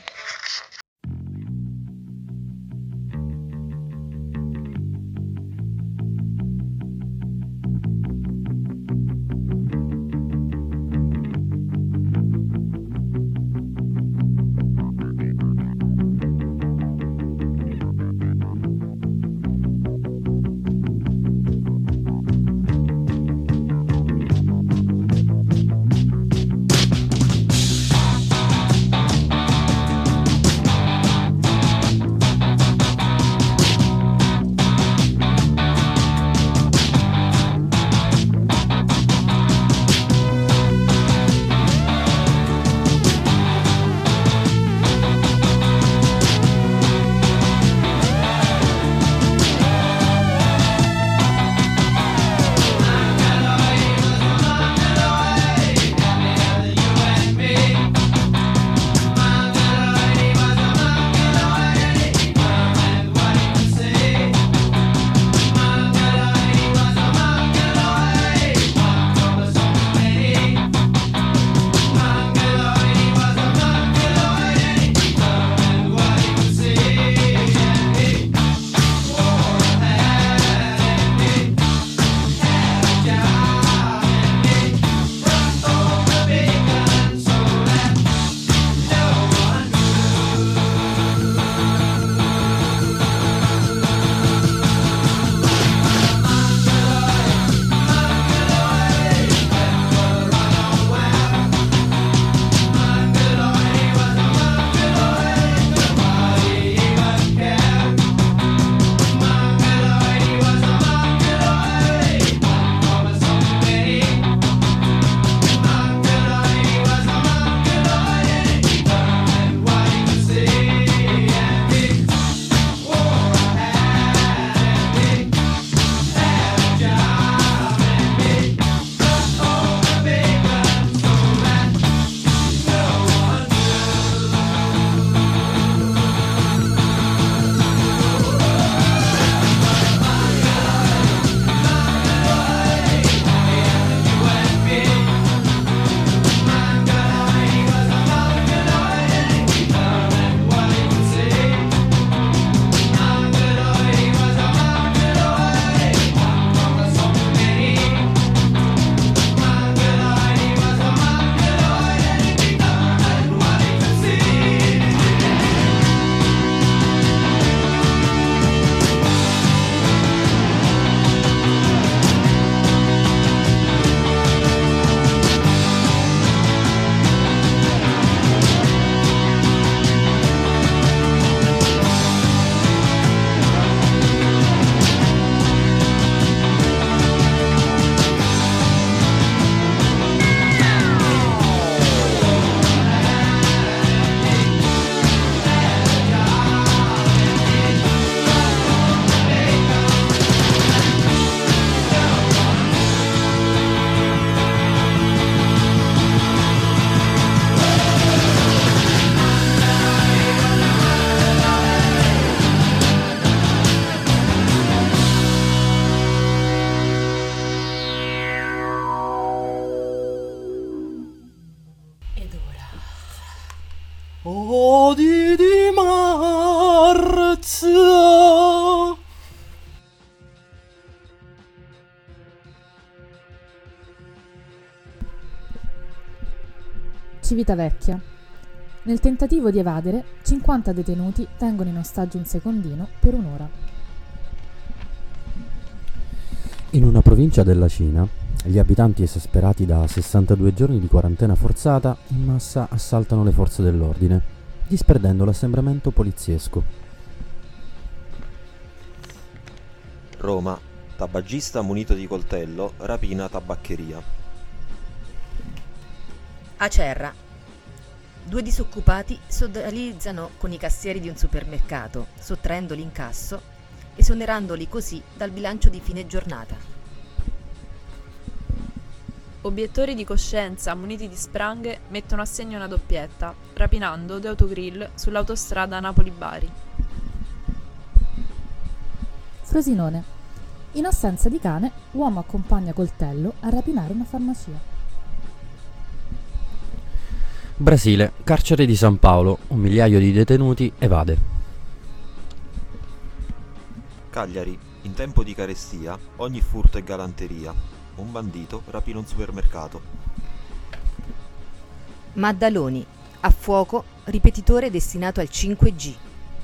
Odi di marzo. Civitavecchia. Nel tentativo di evadere, cinquanta detenuti tengono in ostaggio un secondino per un'ora. In una provincia della Cina, gli abitanti esasperati da sessantadue giorni di quarantena forzata in massa assaltano le forze dell'ordine, disperdendo l'assembramento poliziesco. Roma. Tabagista munito di coltello rapina tabaccheria. Acerra. Due disoccupati sodalizzano con i cassieri di un supermercato, sottraendo l'incasso, esonerandoli così dal bilancio di fine giornata. Obiettori di coscienza muniti di spranghe mettono a segno una doppietta, rapinando due autogrill sull'autostrada Napoli-Bari. Frosinone. In assenza di cane, uomo accompagna coltello a rapinare una farmacia. Brasile, carcere di San Paolo, un migliaio di detenuti evade. Cagliari, in tempo di carestia, ogni furto è galanteria. Un bandito rapina un supermercato. Maddaloni, a fuoco, ripetitore destinato al cinque G.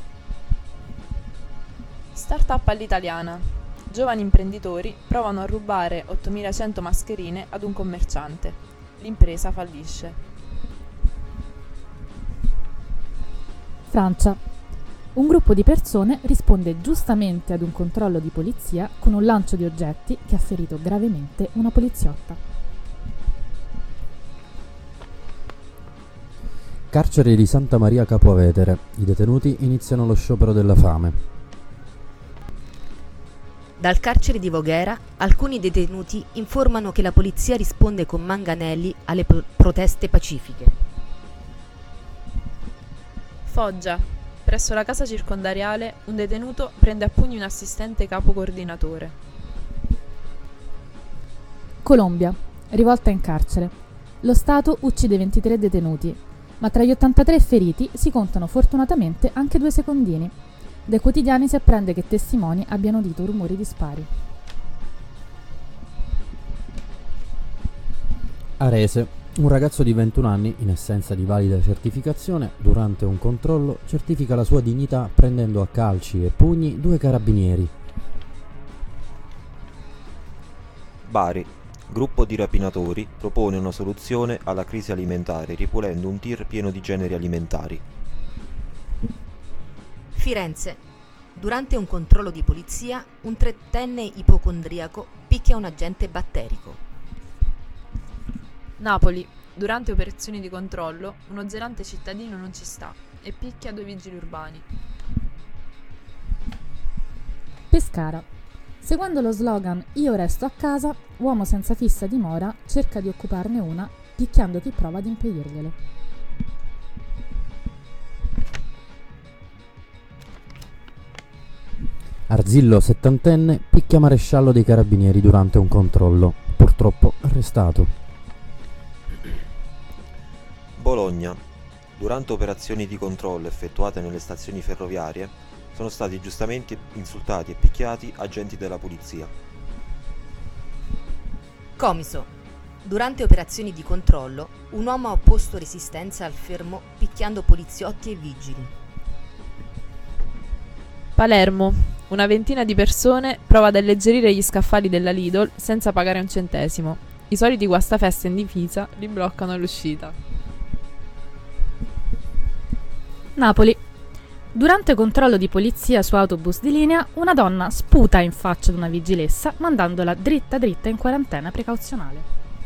Startup all'italiana. Giovani imprenditori provano a rubare ottomilacento mascherine ad un commerciante. L'impresa fallisce. Francia. Un gruppo di persone risponde giustamente ad un controllo di polizia con un lancio di oggetti che ha ferito gravemente una poliziotta. Carcere di Santa Maria Capua Vetere. I detenuti iniziano lo sciopero della fame. Dal carcere di Voghera, alcuni detenuti informano che la polizia risponde con manganelli alle pro- proteste pacifiche. Foggia. Presso la casa circondariale, un detenuto prende a pugni un assistente capo coordinatore. Colombia. Rivolta in carcere. Lo Stato uccide ventitré detenuti, ma tra gli ottantatré feriti si contano fortunatamente anche due secondini. Dai quotidiani si apprende che testimoni abbiano udito rumori di spari. Arese. Un ragazzo di ventuno anni, in assenza di valida certificazione, durante un controllo certifica la sua dignità prendendo a calci e pugni due carabinieri. Bari. Gruppo di rapinatori propone una soluzione alla crisi alimentare ripulendo un tir pieno di generi alimentari. Firenze. Durante un controllo di polizia, un trettenne ipocondriaco picchia un agente batterico. Napoli. Durante operazioni di controllo, uno zelante cittadino non ci sta e picchia due vigili urbani. Pescara. Seguendo lo slogan "Io resto a casa", uomo senza fissa dimora cerca di occuparne una, picchiando chi prova ad impedirglielo. Arzillo, settantenne, picchia maresciallo dei carabinieri durante un controllo, purtroppo arrestato. Bologna. Durante operazioni di controllo effettuate nelle stazioni ferroviarie, sono stati giustamente insultati e picchiati agenti della polizia. Comiso. Durante operazioni di controllo, un uomo ha opposto resistenza al fermo picchiando poliziotti e vigili. Palermo. Una ventina di persone prova ad alleggerire gli scaffali della Lidl senza pagare un centesimo. I soliti guastafeste in divisa li bloccano all'uscita. Napoli. Durante controllo di polizia su autobus di linea, una donna sputa in faccia ad una vigilessa mandandola dritta dritta in quarantena precauzionale.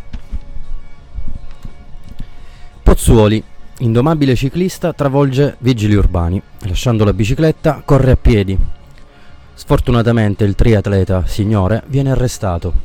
Pozzuoli. Indomabile ciclista travolge vigili urbani. Lasciando la bicicletta, corre a piedi. Sfortunatamente il triatleta signore viene arrestato.